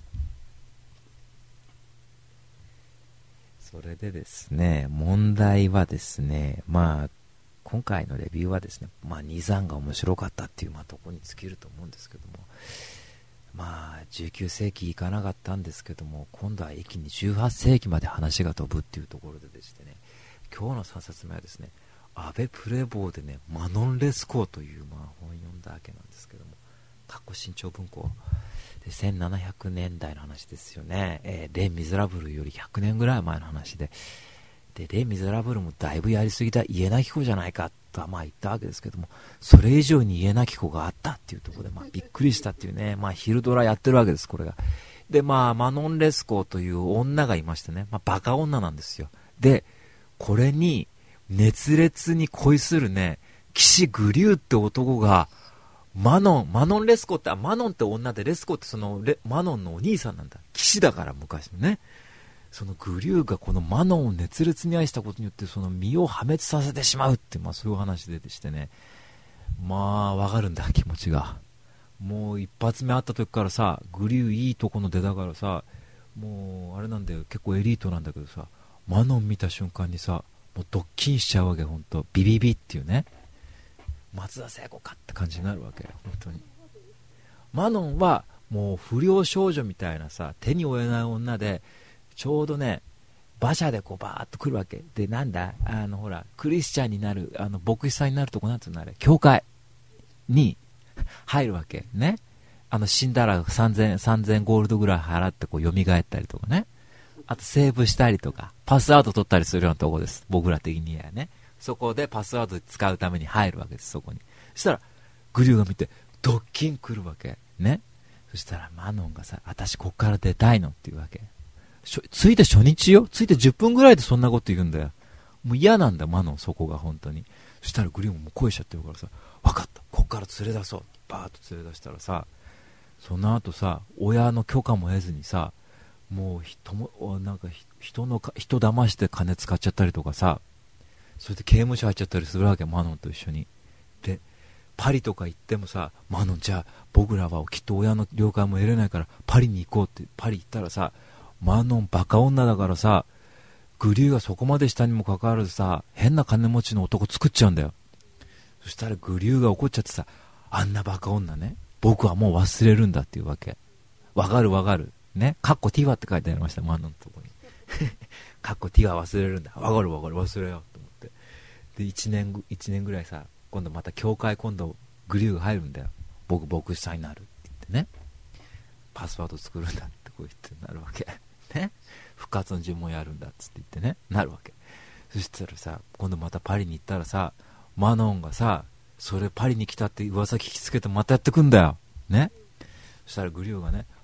それでですね、問題はですね、まあ今回のレビューはですね、まあ、にざんが面白かったっていう、まあ、ところに尽きると思うんですけども、まあじゅうきゅうせいきいかなかったんですけども、今度は一気にじゅうはっせいきまで話が飛ぶっていうところででしてね、今日のさんさつめはですね、アベプレボーでね、マノン・レスコーという、まあ、本を読んだわけなんですけども、かっこ新潮文庫でせんななひゃくねんだいの話ですよね、えー、レ・ミゼラブルよりひゃくねんぐらい前の話で、でレ・ミゼラブルもだいぶやりすぎた家なき子じゃないかとはまあ言ったわけですけども、それ以上に家なき子があったっていうところで、まあ、びっくりしたっていうね、まあ、昼ドラやってるわけですこれが。でまあマノン・レスコーという女がいましてね、まあ、バカ女なんですよ。でこれに熱烈に恋するね、騎士グリューって男がマノン、マノン・レスコって、あ、マノンって女でレスコってそのレマノンのお兄さんなんだ。騎士だから昔のね。そのグリューがこのマノンを熱烈に愛したことによってその身を破滅させてしまうって、まあそういう話でしてね、まあわかるんだ気持ちが。もう一発目会った時からさ、グリューいいとこの出だからさ、もうあれなんだよ、結構エリートなんだけどさ、マノン見た瞬間にさ、もうドッキンしちゃうわけ、ほんとビビビっていうね、松田聖子かって感じになるわけ本当に。マノンはもう不良少女みたいなさ、手に負えない女で、ちょうどね馬車でこうバーッと来るわけで、なんだあのほらクリスチャンになる、あの牧師さんになるとこなんていうのあれ、教会に入るわけね。あの死んだらさんぜん、さんぜんゴールドぐらい払ってこう蘇ったりとかね、あとセーブしたりとかパスワード取ったりするようなところです、僕ら的にはね。そこでパスワード使うために入るわけです、そこに。そしたらグリューが見てドッキン来るわけね。そしたらマノンがさ、私こっから出たいのっていうわけ。ついて初日よ、ついてじゅっぷんぐらいでそんなこと言うんだよ。もう嫌なんだマノン、そこが本当に。そしたらグリューももう恋しちゃってるからさ、分かった、こっから連れ出そう、バーッと連れ出したらさ、その後さ、親の許可も得ずにさ、もう人もなんか人の人騙して金使っちゃったりとかさ、それで刑務所入っちゃったりするわけ、マノンと一緒に。でパリとか行ってもさ、マノンじゃあ僕らはきっと親の了解も得れないからパリに行こうって、パリ行ったらさ、マノンバカ女だからさ、グリューがそこまでしたにもかかわらずさ、変な金持ちの男作っちゃうんだよ。そしたらグリューが怒っちゃってさ、あんなバカ女ね、僕はもう忘れるんだっていうわけ。わかるわかるね、カッコティワって書いてありました、マノンのとこにカッコティワ忘れるんだ、わかるわかる、忘れようと思って。で1年、一年ぐらいさ、今度また教会、今度グリューが入るんだよ。僕牧師さんになるって言ってね、パスワード作るんだってこう言ってなるわけね、復活の呪文やるんだっつって言ってね、なるわけ。そしたらさ、今度またパリに行ったらさ、マノンがさ、それパリに来たって噂聞きつけてまたやってくんだよね。そしたらグリューがね、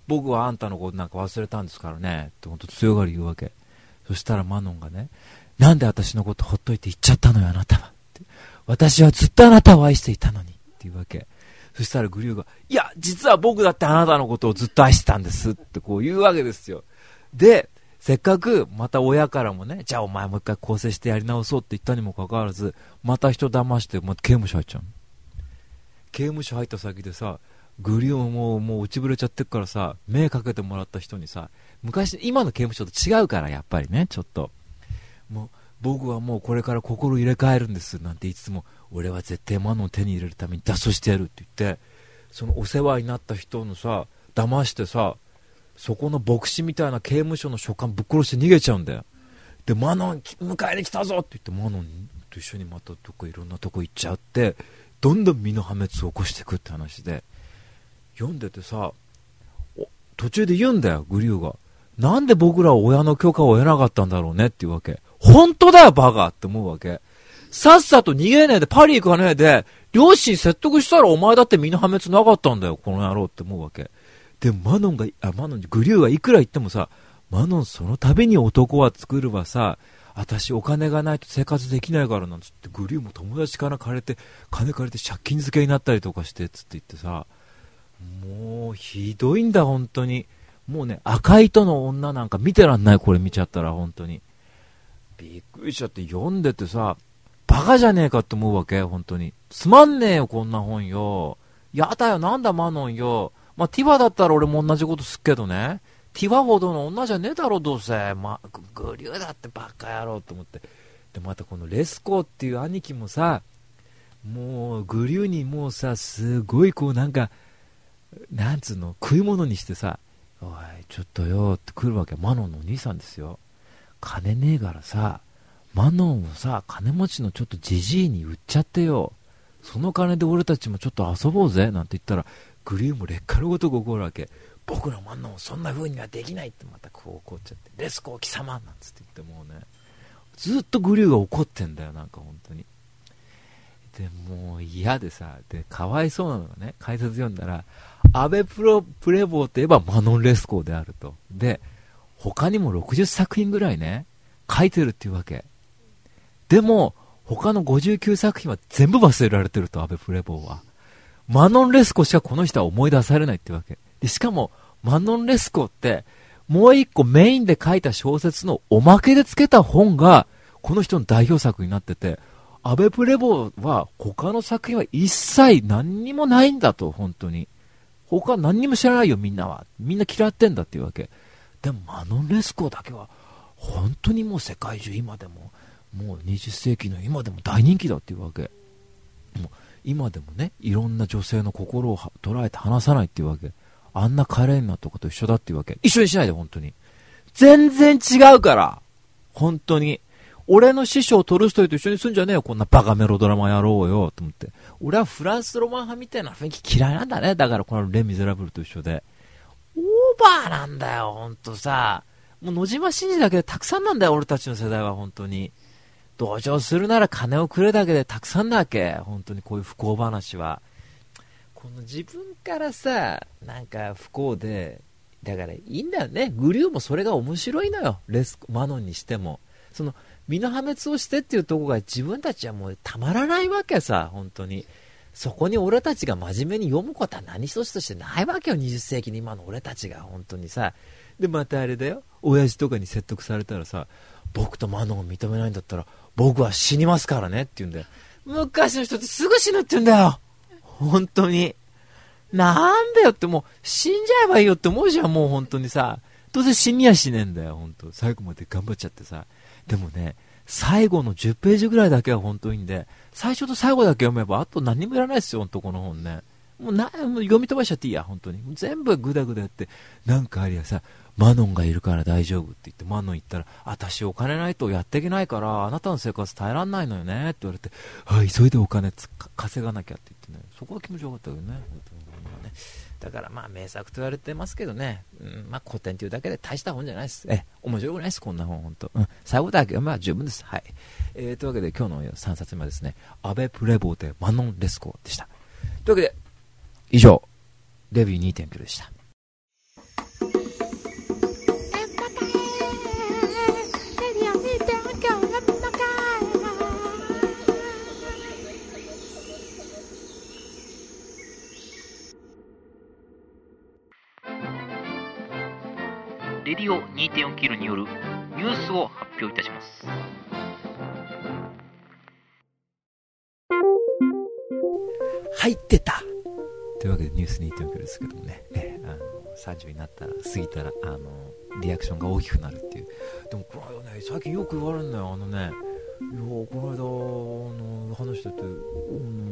僕はあんたのことなんか忘れたんですからねってほんと強がり言うわけ。そしたらマノンがね、なんで私のことほっといて言っちゃったのよあなたはって、私はずっとあなたを愛していたのにって言うわけ。そしたらグリューが、いや実は僕だってあなたのことをずっと愛してたんですってこう言うわけですよ。でせっかくまた親からもね、じゃあお前もう一回更生してやり直そうって言ったにもかかわらず、また人騙してまた刑務所入っちゃうの。刑務所入った先でさ、グリューももう、もう落ちぶれちゃってっからさ、目かけてもらった人にさ、昔今の刑務所と違うからやっぱりね、ちょっともう僕はもうこれから心入れ替えるんですなんていつも、俺は絶対マノンを手に入れるために脱走してやるって言って、そのお世話になった人のさ騙してさ、そこの牧師みたいな刑務所の所管ぶっ殺して逃げちゃうんだよ。でマノン迎えに来たぞって言ってマノンと一緒にまたどこいろんなとこ行っちゃって、どんどん身の破滅を起こしていくって話で、読んでてさ、途中で言うんだよグリューが、なんで僕らは親の許可を得なかったんだろうねっていうわけ。本当だよバカって思うわけ。さっさと逃げねえでパリ行かねえで両親説得したらお前だって身の破滅なかったんだよこの野郎って思うわけ。でマノンがあマノングリューがいくら言ってもさ、マノンその度に男は作るわさ、私お金がないと生活できないからなんつってグリューも友達から借りて金借りて借金漬けになったりとかしてつって言ってさ、もうひどいんだ本当に。もうね赤い糸の女なんか見てらんない、これ見ちゃったら本当にびっくりしちゃって、読んでてさバカじゃねえかって思うわけ。本当につまんねえよこんな本よ、やだよなんだマノンよ。まあ、ティファだったら俺も同じことすっけどね、ティファほどの女じゃねえだろどうせ、ま、グリューだってバカ野郎と思って。でまたこのレスコーっていう兄貴もさ、もうグリューにもうさすごいこうなんかなんつうの食い物にしてさ、おいちょっとよって来るわけ。マノンのお兄さんですよ。金ねえからさマノンをさ金持ちのちょっとジジイに売っちゃってよ、その金で俺たちもちょっと遊ぼうぜなんて言ったら、グリューも劣化のごとく怒るわけ。僕のマノンをそんな風にはできないってまたこう怒っちゃって、レスコー貴様なんつって言って、もうねずっとグリューが怒ってんだよなんか本当に。でもう嫌でさ、でかわいそうなのがね、解説読んだらアベプロプレボーといえばマノンレスコーであると。で他にもろくじゅっさく品ぐらいね書いてるっていうわけ。でも他のごじゅうきゅうさく品は全部忘れられてると、アベプレボーは。マノンレスコしかこの人は思い出されないってわけで、しかもマノンレスコってもう一個メインで書いた小説のおまけでつけた本がこの人の代表作になってて、アベプレボーは他の作品は一切何にもないんだと。本当に他は何にも知らないよみんなは、みんな嫌ってんだっていうわけでもマノンレスコだけは本当にもう世界中今でももうにじゅっせいきの今でも大人気だっていうわけ。もう今でもねいろんな女性の心を捉えて離さないっていうわけ。あんなカレンナとかと一緒だっていうわけ。一緒にしないで本当に全然違うから本当に。俺の師匠トルストイと一緒にすんじゃねえよこんなバカメロドラマやろうよと思って。俺はフランスロマン派みたいな雰囲気嫌いなんだね。だからこのレ・ミゼラブルと一緒でオーバーなんだよほんとさ。もう野島真司だけでたくさんなんだよ俺たちの世代は。本当に同情するなら金をくれだけでたくさんなわけ。本当にこういう不幸話はこの自分からさなんか不幸で、だからいいんだよね。グリューもそれが面白いのよ。レスマノンにしてもその身の破滅をしてっていうところが自分たちはもうたまらないわけさ。本当にそこに俺たちが真面目に読むことは何一つとしてないわけよ。にじゅっせいきに今の俺たちが本当にさ。でまたあれだよ、親父とかに説得されたらさ、僕とマノンを認めないんだったら僕は死にますからねって言うんだよ。昔の人ってすぐ死ぬって言うんだよ本当に。なんだよってもう死んじゃえばいいよって思うじゃんもう本当にさ。どうせ死にやしねえんだよ本当。最後まで頑張っちゃってさ。でもね最後のじゅっページぐらいだけは本当にいいんで、最初と最後だけ読めばあと何もいらないですよ本当この本ね。もうなもう読み飛ばしちゃっていいや本当に。全部グダグダやってなんかありゃさ、マノンがいるから大丈夫って言ってマノン言ったら、私お金ないとやっていけないからあなたの生活耐えらんないのよねって言われて、あ急いでお金つ稼がなきゃって言ってね、そこは気持ちよかったけどね。だからまあ名作と言われてますけどね、うん、まあ古典というだけで大した本じゃないです。え面白くないですこんな本本当、うん、最後だけ読めば十分です。はい、えー、というわけで今日のさんさつめはですね、アベプレボーでマノンレスコでした。というわけで以上レビュー にてんきゅう でした。 レディオ にてんよん キロによるニュースを発表いたします。 入ってたというわけでニュース にてんよん キロですけどもね、えー、あのさんじゅうになったら過ぎたらあのリアクションが大きくなるっていう。でもこの間ね、最近よく言われるんだよ。あのね、いやこの間あの話してて、うん、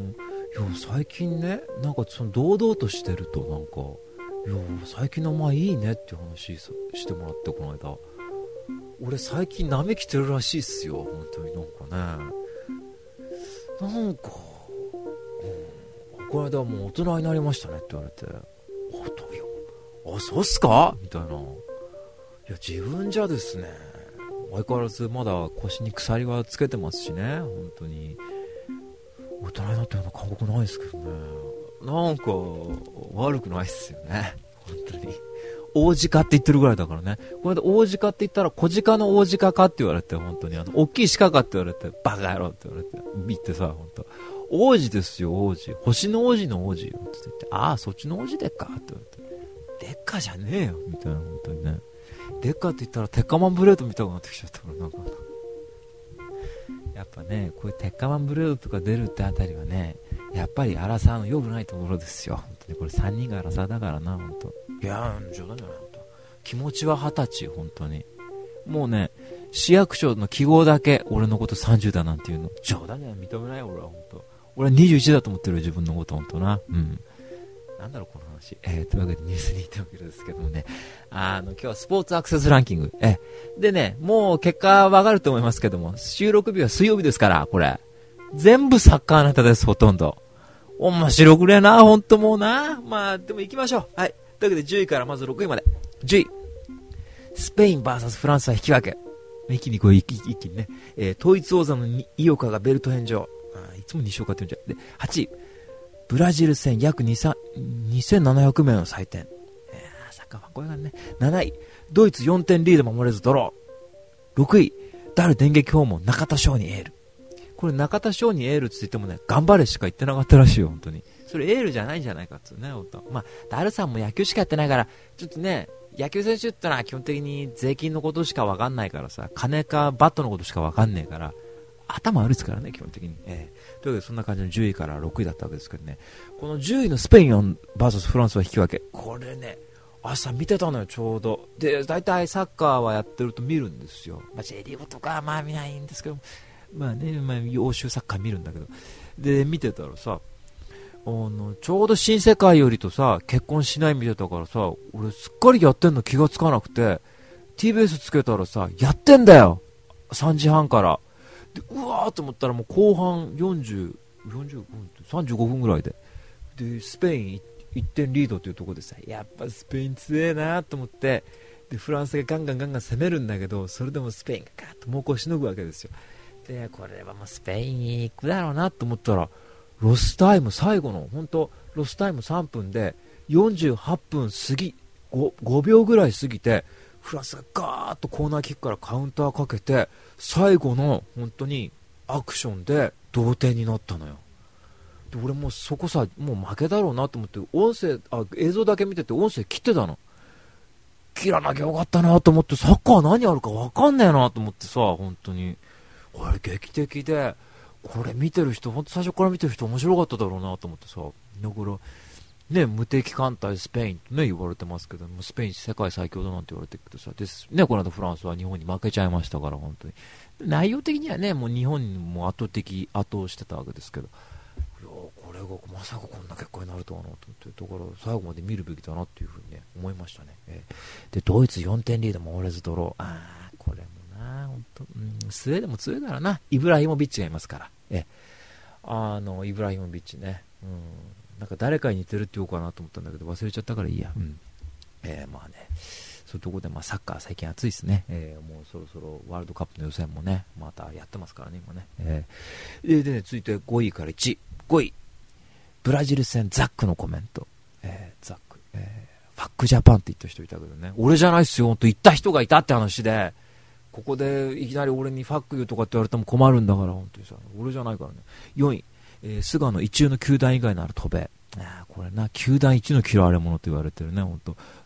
いや最近ね、なんかその堂々としてるとなんか、いや最近のお前いいねっていう話してもらって、この間俺最近なめきてるらしいっすよ、本当に。なんかね、なんか、うん、この間もう大人になりましたねって言われて、あといやあそうっすかみたいな。いや自分じゃですね、相変わらずまだ腰に鎖はつけてますしね、本当に大人になったような感覚ないですけどね。なんか悪くないっすよね、本当に。王子かって言ってるぐらいだからね。これで王子かって言ったら小鹿の王子かかって言われて、本当にあの大きい鹿かって言われて、バカ野郎って言われて言ってさ、本当王子ですよ王子、星の王子の王子よって言って、ああそっちの王子でっかって言われて、でっかじゃねえよみたいな。本当にね、でっかって言ったら鉄火マンブレードみたいになってきちゃったから、なんかやっぱね、こういう鉄火マンブレードとか出るってあたりはね、やっぱりアラサーの良くないところですよ、本当に。これさんにんがアラサーだからな、本当。いやー冗談じゃない、本当。気持ちは二十歳、本当に。もうね、市役所の記号だけ俺のことさんじゅうだなんていうの冗談じゃない、認めないよ俺は、本当。俺はにじゅういちだと思ってるよ、自分のこと、本当な。うん。なんだろうこの話、えー、というわけでニュースにてんよんキロですけどもね、あの今日はスポーツアクセスランキング、えー、でね、もう結果わかると思いますけども、収録日は水曜日ですから、これ全部サッカーネタです、ほとんど。面白くねえな、ほんともうな。まあでも行きましょう。はい、というわけでじゅういからまずろくいまで。じゅうい、スペイン ブイエス フランスは引き分け。一気にこう一気一気にね、えー、統一王座の井岡がベルト返上。あいつもに勝勝ってるんじゃん。ではちい、ブラジル戦約にせんななひゃくめいの祭典、えー、サッカーファンこれがね。なない、ドイツよんてんリード守れずドロー。ろくい、ダル電撃訪問中田翔にエール。これ中田翔にエールって言ってもね、頑張れしか言ってなかったらしいよ、本当に。それエールじゃないんじゃないかっつうね、本当。まあダルさんも野球しかやってないから、ちょっとね、野球選手ってのは基本的に税金のことしか分かんないからさ、金かバットのことしか分かんないから、頭悪いですからね、基本的に。えー、というわけでそんな感じのじゅういからろくいだったわけですけどね、このじゅういのスペイン ブイエス フランスは引き分け。これね、朝見てたのよ、ちょうど。で、大体サッカーはやってると見るんですよ。まあ、J リーグとかはまあ見ないんですけど、まあね、まあ、欧州サッカー見るんだけど。で、見てたらさ、あの、ちょうど新世界よりとさ、結婚しない見てたからさ、俺すっかりやってんの気がつかなくて、ティービーエス つけたらさ、やってんだよ、さんじはんから。でうわーと思ったらもう後半よんじゅう、よんじゅうごふん、さんじゅうごふんぐらいで、でスペインいってんリードというところでさ、やっぱスペイン強えなと思って、でフランスがガンガンガンガン攻めるんだけど、それでもスペインがガーッと猛攻しのぐわけですよ。でこれはもうスペインに行くだろうなと思ったら、ロスタイム最後の本当ロスタイムさんぷんでよんじゅうはっぷん過ぎ 5, ごびょうぐらい過ぎて、フランスがガーッとコーナーキックからカウンターかけて、最後の本当にアクションで同点になったのよ。で俺もうそこさ、もう負けだろうなと思って、音声あ映像だけ見てて音声切ってたの。切らなきゃよかったなと思って、サッカー何あるか分かんねえなと思ってさ、本当にこれ劇的で、これ見てる人、本当最初から見てる人面白かっただろうなと思ってさ、だからね、無敵艦隊スペインと、ね、言われてますけども、スペイン世界最強だなんて言われてるけどさ、です、ね、この間フランスは日本に負けちゃいましたから、本当に内容的にはね、もう日本にも圧倒的圧倒してたわけですけど、いやこれがまさかこんな結果になるとはなと思って、だから最後まで見るべきだなっていうふうに、ね、思いましたね。えー、でドイツよんてんリード守れずドロー。あーこれもな、本当、うん、スウェーデンも強いからな、イブラヒモビッチがいますから、えー、あのイブラヒモビッチね、うん、なんか誰かに似てるって言おうかなと思ったんだけど忘れちゃったからいいや、うんえー、まあね、そういうところで、まあ、サッカー最近暑いですね、えー、もうそろそろワールドカップの予選もねまたやってますからね今ね、えー、で, でね続いてごいからいちい、ごいブラジル戦ザックのコメント、えー、ザック、えー、ファックジャパンって言った人いたけどね、俺じゃないっすよ、ほんと言った人がいたって話で、ここでいきなり俺にファック言うとかって言われても困るんだから、本当にさ、俺じゃないからね。よんい、えー、菅野一流の球団以外なら飛べ。あこれな、球団一の嫌われ者と言われてるね、本当。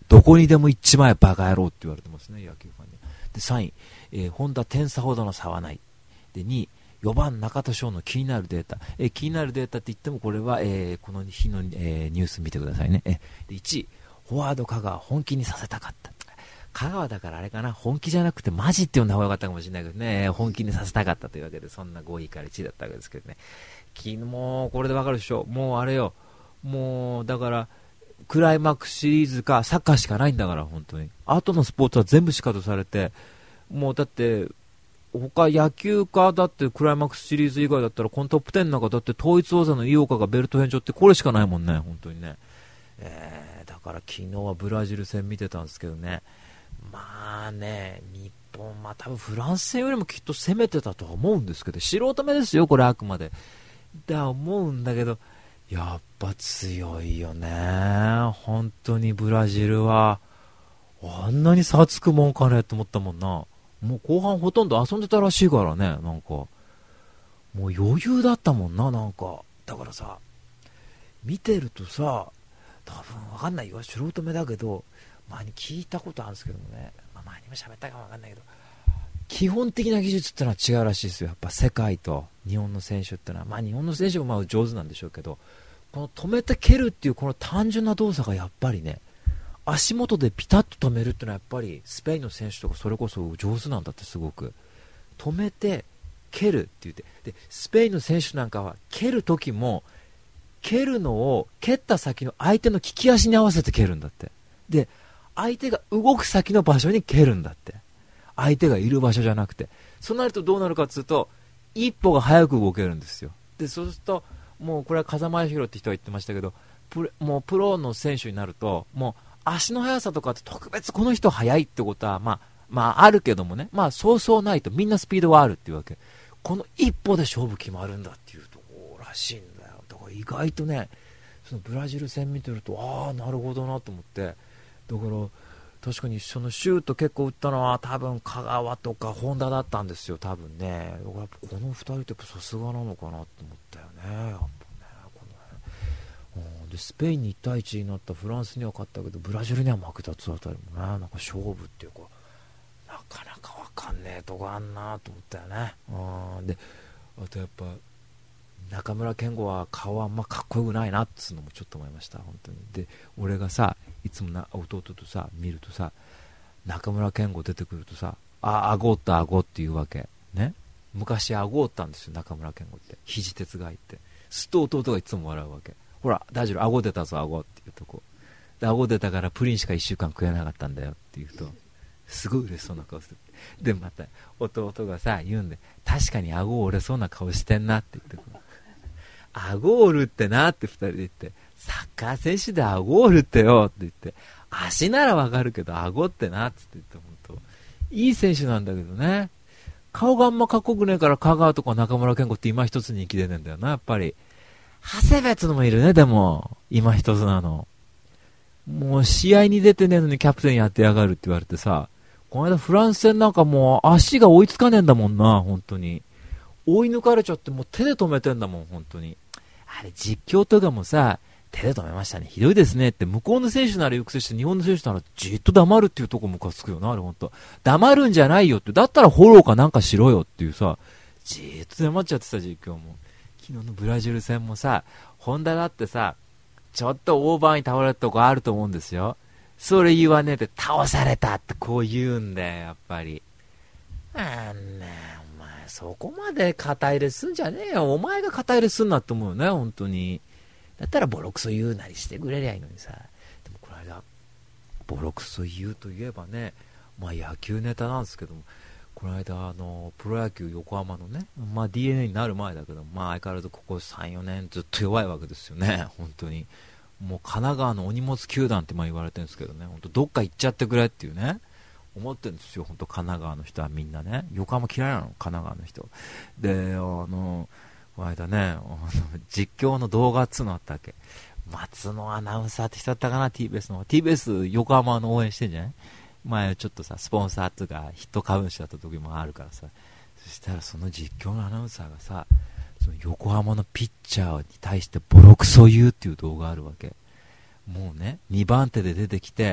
どこにでも行っちまえバカ野郎って言われてますね、野球ファンに。でさんい、えー、本田点差ほどの差はない。でにい、よばん中田翔の気になるデータ、えー、気になるデータって言ってもこれは、えー、この日の、えー、ニュース見てくださいね。えー、でいちい、フォワード香川本気にさせたかった。香川だからあれかな、本気じゃなくてマジって呼んだ方が良かったかもしれないけどね、本気にさせたかったというわけで、そんなごいからいちいだったわけですけどね。昨日もうこれでわかるでしょ。もうあれよ、もうだからクライマックスシリーズかサッカーしかないんだから、本当に後のスポーツは全部シカトされて、もうだって他野球かだってクライマックスシリーズ以外だったらこのトップじゅうの中だって統一王座の井岡がベルト返上ってこれしかないもんね、本当にね。えー、だから昨日はブラジル戦見てたんですけどね、まあね、日本、まあ多分フランス戦よりもきっと攻めてたとは思うんですけど、素人目ですよこれ、あくまでだ思うんだけど、やっぱ強いよね、本当にブラジルは。あんなに差つくもんかねって思ったもんな。もう後半ほとんど遊んでたらしいからね、なんかもう余裕だったもんな、なんかだからさ、見てるとさ、多分わかんないよ、素人目だけど前に聞いたことあるんですけどもね、まあ、前にも喋ったかわかんないけど、基本的な技術ってのは違うらしいですよ。やっぱ世界と日本の選手ってのは、まあ日本の選手もまあ上手なんでしょうけど、この止めて蹴るっていうこの単純な動作がやっぱりね、足元でピタッと止めるってのはやっぱりスペインの選手とかそれこそ上手なんだって。すごく止めて蹴るって言って、でスペインの選手なんかは蹴る時も蹴るのを蹴った先の相手の利き足に合わせて蹴るんだって。で相手が動く先の場所に蹴るんだって、相手がいる場所じゃなくて。そうなるとどうなるかというと、一歩が早く動けるんですよ。でそうするともうこれは風間宏って人が言ってましたけど、プロもうプロの選手になるともう足の速さとかって特別この人速いってことはまあまああるけどもね、まあそうそうないと、みんなスピードはあるっていうわけ。この一歩で勝負決まるんだっていうところらしいんだよ。だから意外とね、そのブラジル戦見てると、ああなるほどなと思って、だから確かにそのシュート結構打ったのは多分香川とか本田だったんですよ、多分ね。だからやっぱこのふたりってさすがなのかなと思ったよね、やっぱね。この辺、うん、でスペインにいちたいいちになったフランスには勝ったけど、ブラジルには負けたつあたりもね、なんか勝負っていうかなかなかわかんねえとこあんなと思ったよね。うんであとやっぱ中村健吾は顔あんまかっこよくないなっていうのもちょっと思いました、本当に。で俺がさ、いつもな弟とさ見るとさ、中村健吾出てくるとさ、あ顎と顎っていうわけね。昔顎折ったんですよ、中村健吾って。肘鉄が入ってすっと弟がいつも笑うわけ。ほら大丈夫、顎出たぞ顎っていうとこで、顎出たからプリンしかいっしゅうかん食えなかったんだよって言うと、すごい嬉しそうな顔する。でまた弟がさ言うんで、確かに顎折れそうな顔してんなって言ってくる。顎折るってなってふたりで言って、サッカー選手で顎折るってよって言って、足ならわかるけど顎ってなって言って、本当いい選手なんだけどね、顔があんまかっこよくねえから香川とか中村健吾って今一つに生き出てんだよな、やっぱり。長谷部ってのもいるね、でも今一つなの。もう試合に出てねえのにキャプテンやってやがるって言われてさ、この間フランス戦なんかもう足が追いつかねえんだもんな、本当に追い抜かれちゃって、もう手で止めてんだもん、本当に。あれ実況とかもさ、手で止めましたね、ひどいですねって。向こうの選手なら抑制して、日本の選手ならじっと黙るっていうとこムカつくよな、あれ本当。黙るんじゃないよって、だったらフォローかなんかしろよっていうさ、じーっと黙っちゃってさ、実況も。昨日のブラジル戦もさ、本田だってさ、ちょっとオーバーに倒れたとこあると思うんですよ。それ言わねえで倒されたってこう言うんだよ、やっぱり。あんなお前そこまで肩入れすんじゃねえよ、お前が肩入れすんなって思うよね、本当に。だったらボロクソ言うなりしてくれりゃいいのにさ。でもこの間ボロクソ言うといえばね、まあ野球ネタなんですけども、この間あのプロ野球横浜のね、まあ ディーエヌエー になる前だけど、まあ相変わらずここ さん,よ 年ずっと弱いわけですよね、本当に。もう神奈川のお荷物球団ってまあ言われてるんですけどね、本当どっか行っちゃってくれっていうね、思ってるんですよ、本当神奈川の人はみんなね。横浜嫌いなの、神奈川の人で。あのこの間ね、あの実況の動画っつうのあったわけ。松野アナウンサーって人だったかな、 ティービーエス の ティービーエス 横浜の応援してんじゃない。前ちょっとさスポンサーっていうかヒット株主だった時もあるからさ、そしたらその実況のアナウンサーがさ、その横浜のピッチャーに対してボロクソ言うっていう動画あるわけ。もうねにばん手で出てきて、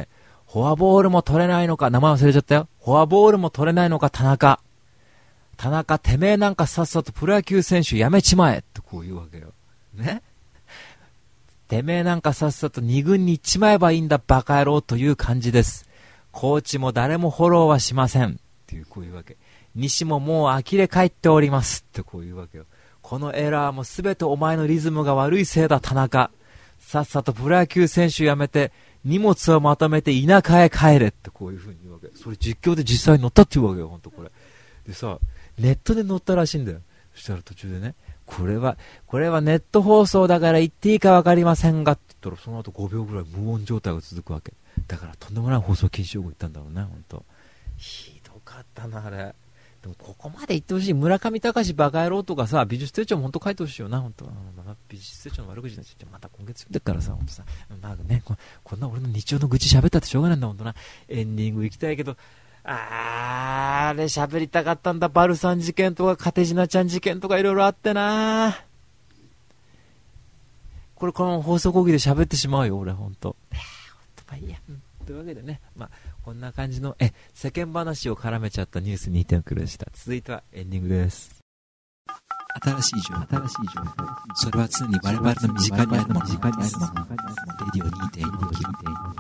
フォアボールも取れないのか、名前忘れちゃったよ。フォアボールも取れないのか、田中。田中、てめえなんかさっさとプロ野球選手やめちまえってこう言うわけよ。ね。てめえなんかさっさとに軍に行っちまえばいいんだ、バカ野郎という感じです。コーチも誰もフォローはしません。っていうこういうわけ。西ももう呆れ返っておりますってこういうわけよ。このエラーもすべてお前のリズムが悪いせいだ、田中。さっさとプロ野球選手やめて荷物をまとめて田舎へ帰れってこういう風に言うわけ。それ実況で実際に乗ったって言うわけよ、ほんとこれでさ、ネットで乗ったらしいんだよ。そしたら途中でね、これはこれはネット放送だから言っていいか分かりませんがって言ったら、その後ごびょうぐらい無音状態が続くわけだから、とんでもない放送禁止用語言ったんだろうね。ほんとひどかったなあれ。でもここまで言ってほしい。村上隆バカ野郎とかさ、美術手帳もほんと書いてほしいよな。ほんと美術手帳の悪口になっちゃって、また今月読んでっからさ、ほんとさ、まあね、こ, こんな俺の日常の愚痴喋ったってしょうがないんだ、ほんとな。エンディング行きたいけど、あーあれ喋りたかったんだ。バルさん事件とかカテジナちゃん事件とかいろいろあってな。これこの放送講義で喋ってしまうよ俺、ほんと。いやほんとまあいいや、うん、というわけでね、まあこんな感じのえ世間話を絡めちゃったニュースにてんくるでした。続いてはエンディングです。 新しい情報、新しい情報、それは常に我々の身近にあるもの、身近にあるもの、レディオ にてんご キロ。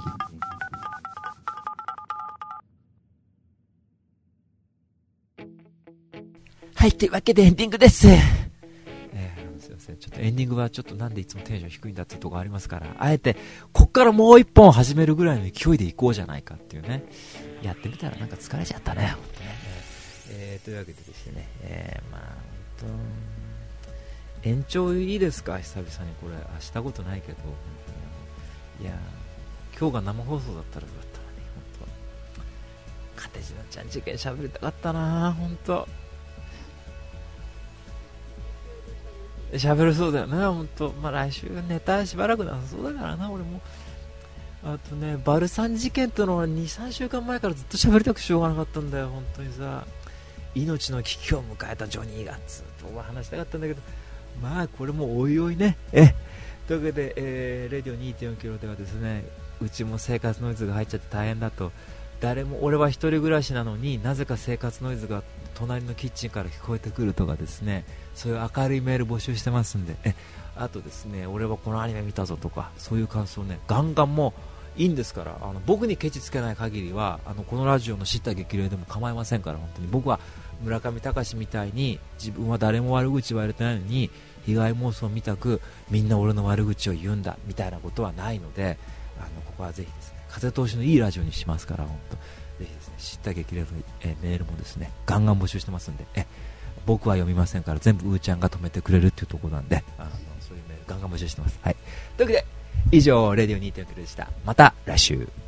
はい、というわけでエンディングです。えー、すいません、ちょっとエンディングはちょっとなんでいつもテンション低いんだっていうところありますから、あえてこっからもう一本始めるぐらいの勢いでいこうじゃないかっていうね。やってみたらなんか疲れちゃったね、ほんとね。えー、というわけでですね、えー、まあほんと延長いいですか、久々にこれ。あしたことないけど、本当にいや今日が生放送だったらよかったのに、本当。カテジナちゃん事件喋りたかったな、本当。喋るそうだよね、本当。まあ来週ネタしばらくなさそうだからな、俺も。あとね、バルサン事件とのに、さんしゅうかんまえからずっと喋りたくしょうがなかったんだよ、本当にさ。命の危機を迎えたジョニーがずっと話したかったんだけど、まあこれもおいおいね。えというわけで、えー、レディオ にてんよん キロではですね、うちも生活ノイズが入っちゃって大変だと。誰も、俺は一人暮らしなのになぜか生活ノイズが隣のキッチンから聞こえてくるとかですね、そういう明るいメール募集してますんで、えあとですね、俺はこのアニメ見たぞとか、そういう感想ね、ガンガンもいいんですから、あの僕にケチつけない限りは、あのこのラジオの知った激励でも構いませんから。本当に僕は村上隆みたいに自分は誰も悪口言われてないのに被害妄想みたくみんな俺の悪口を言うんだみたいなことはないので、あのここはぜひですね、風通しのいいラジオにしますから、本当ぜひですね、知った激励のえメールもですねガンガン募集してますんで、え僕は読みませんから、全部うーちゃんが止めてくれるっていうところなんで、あのそういうメールガンガン募集してます。はい、というわけで以上レディオ にてんきゅう でした。また来週。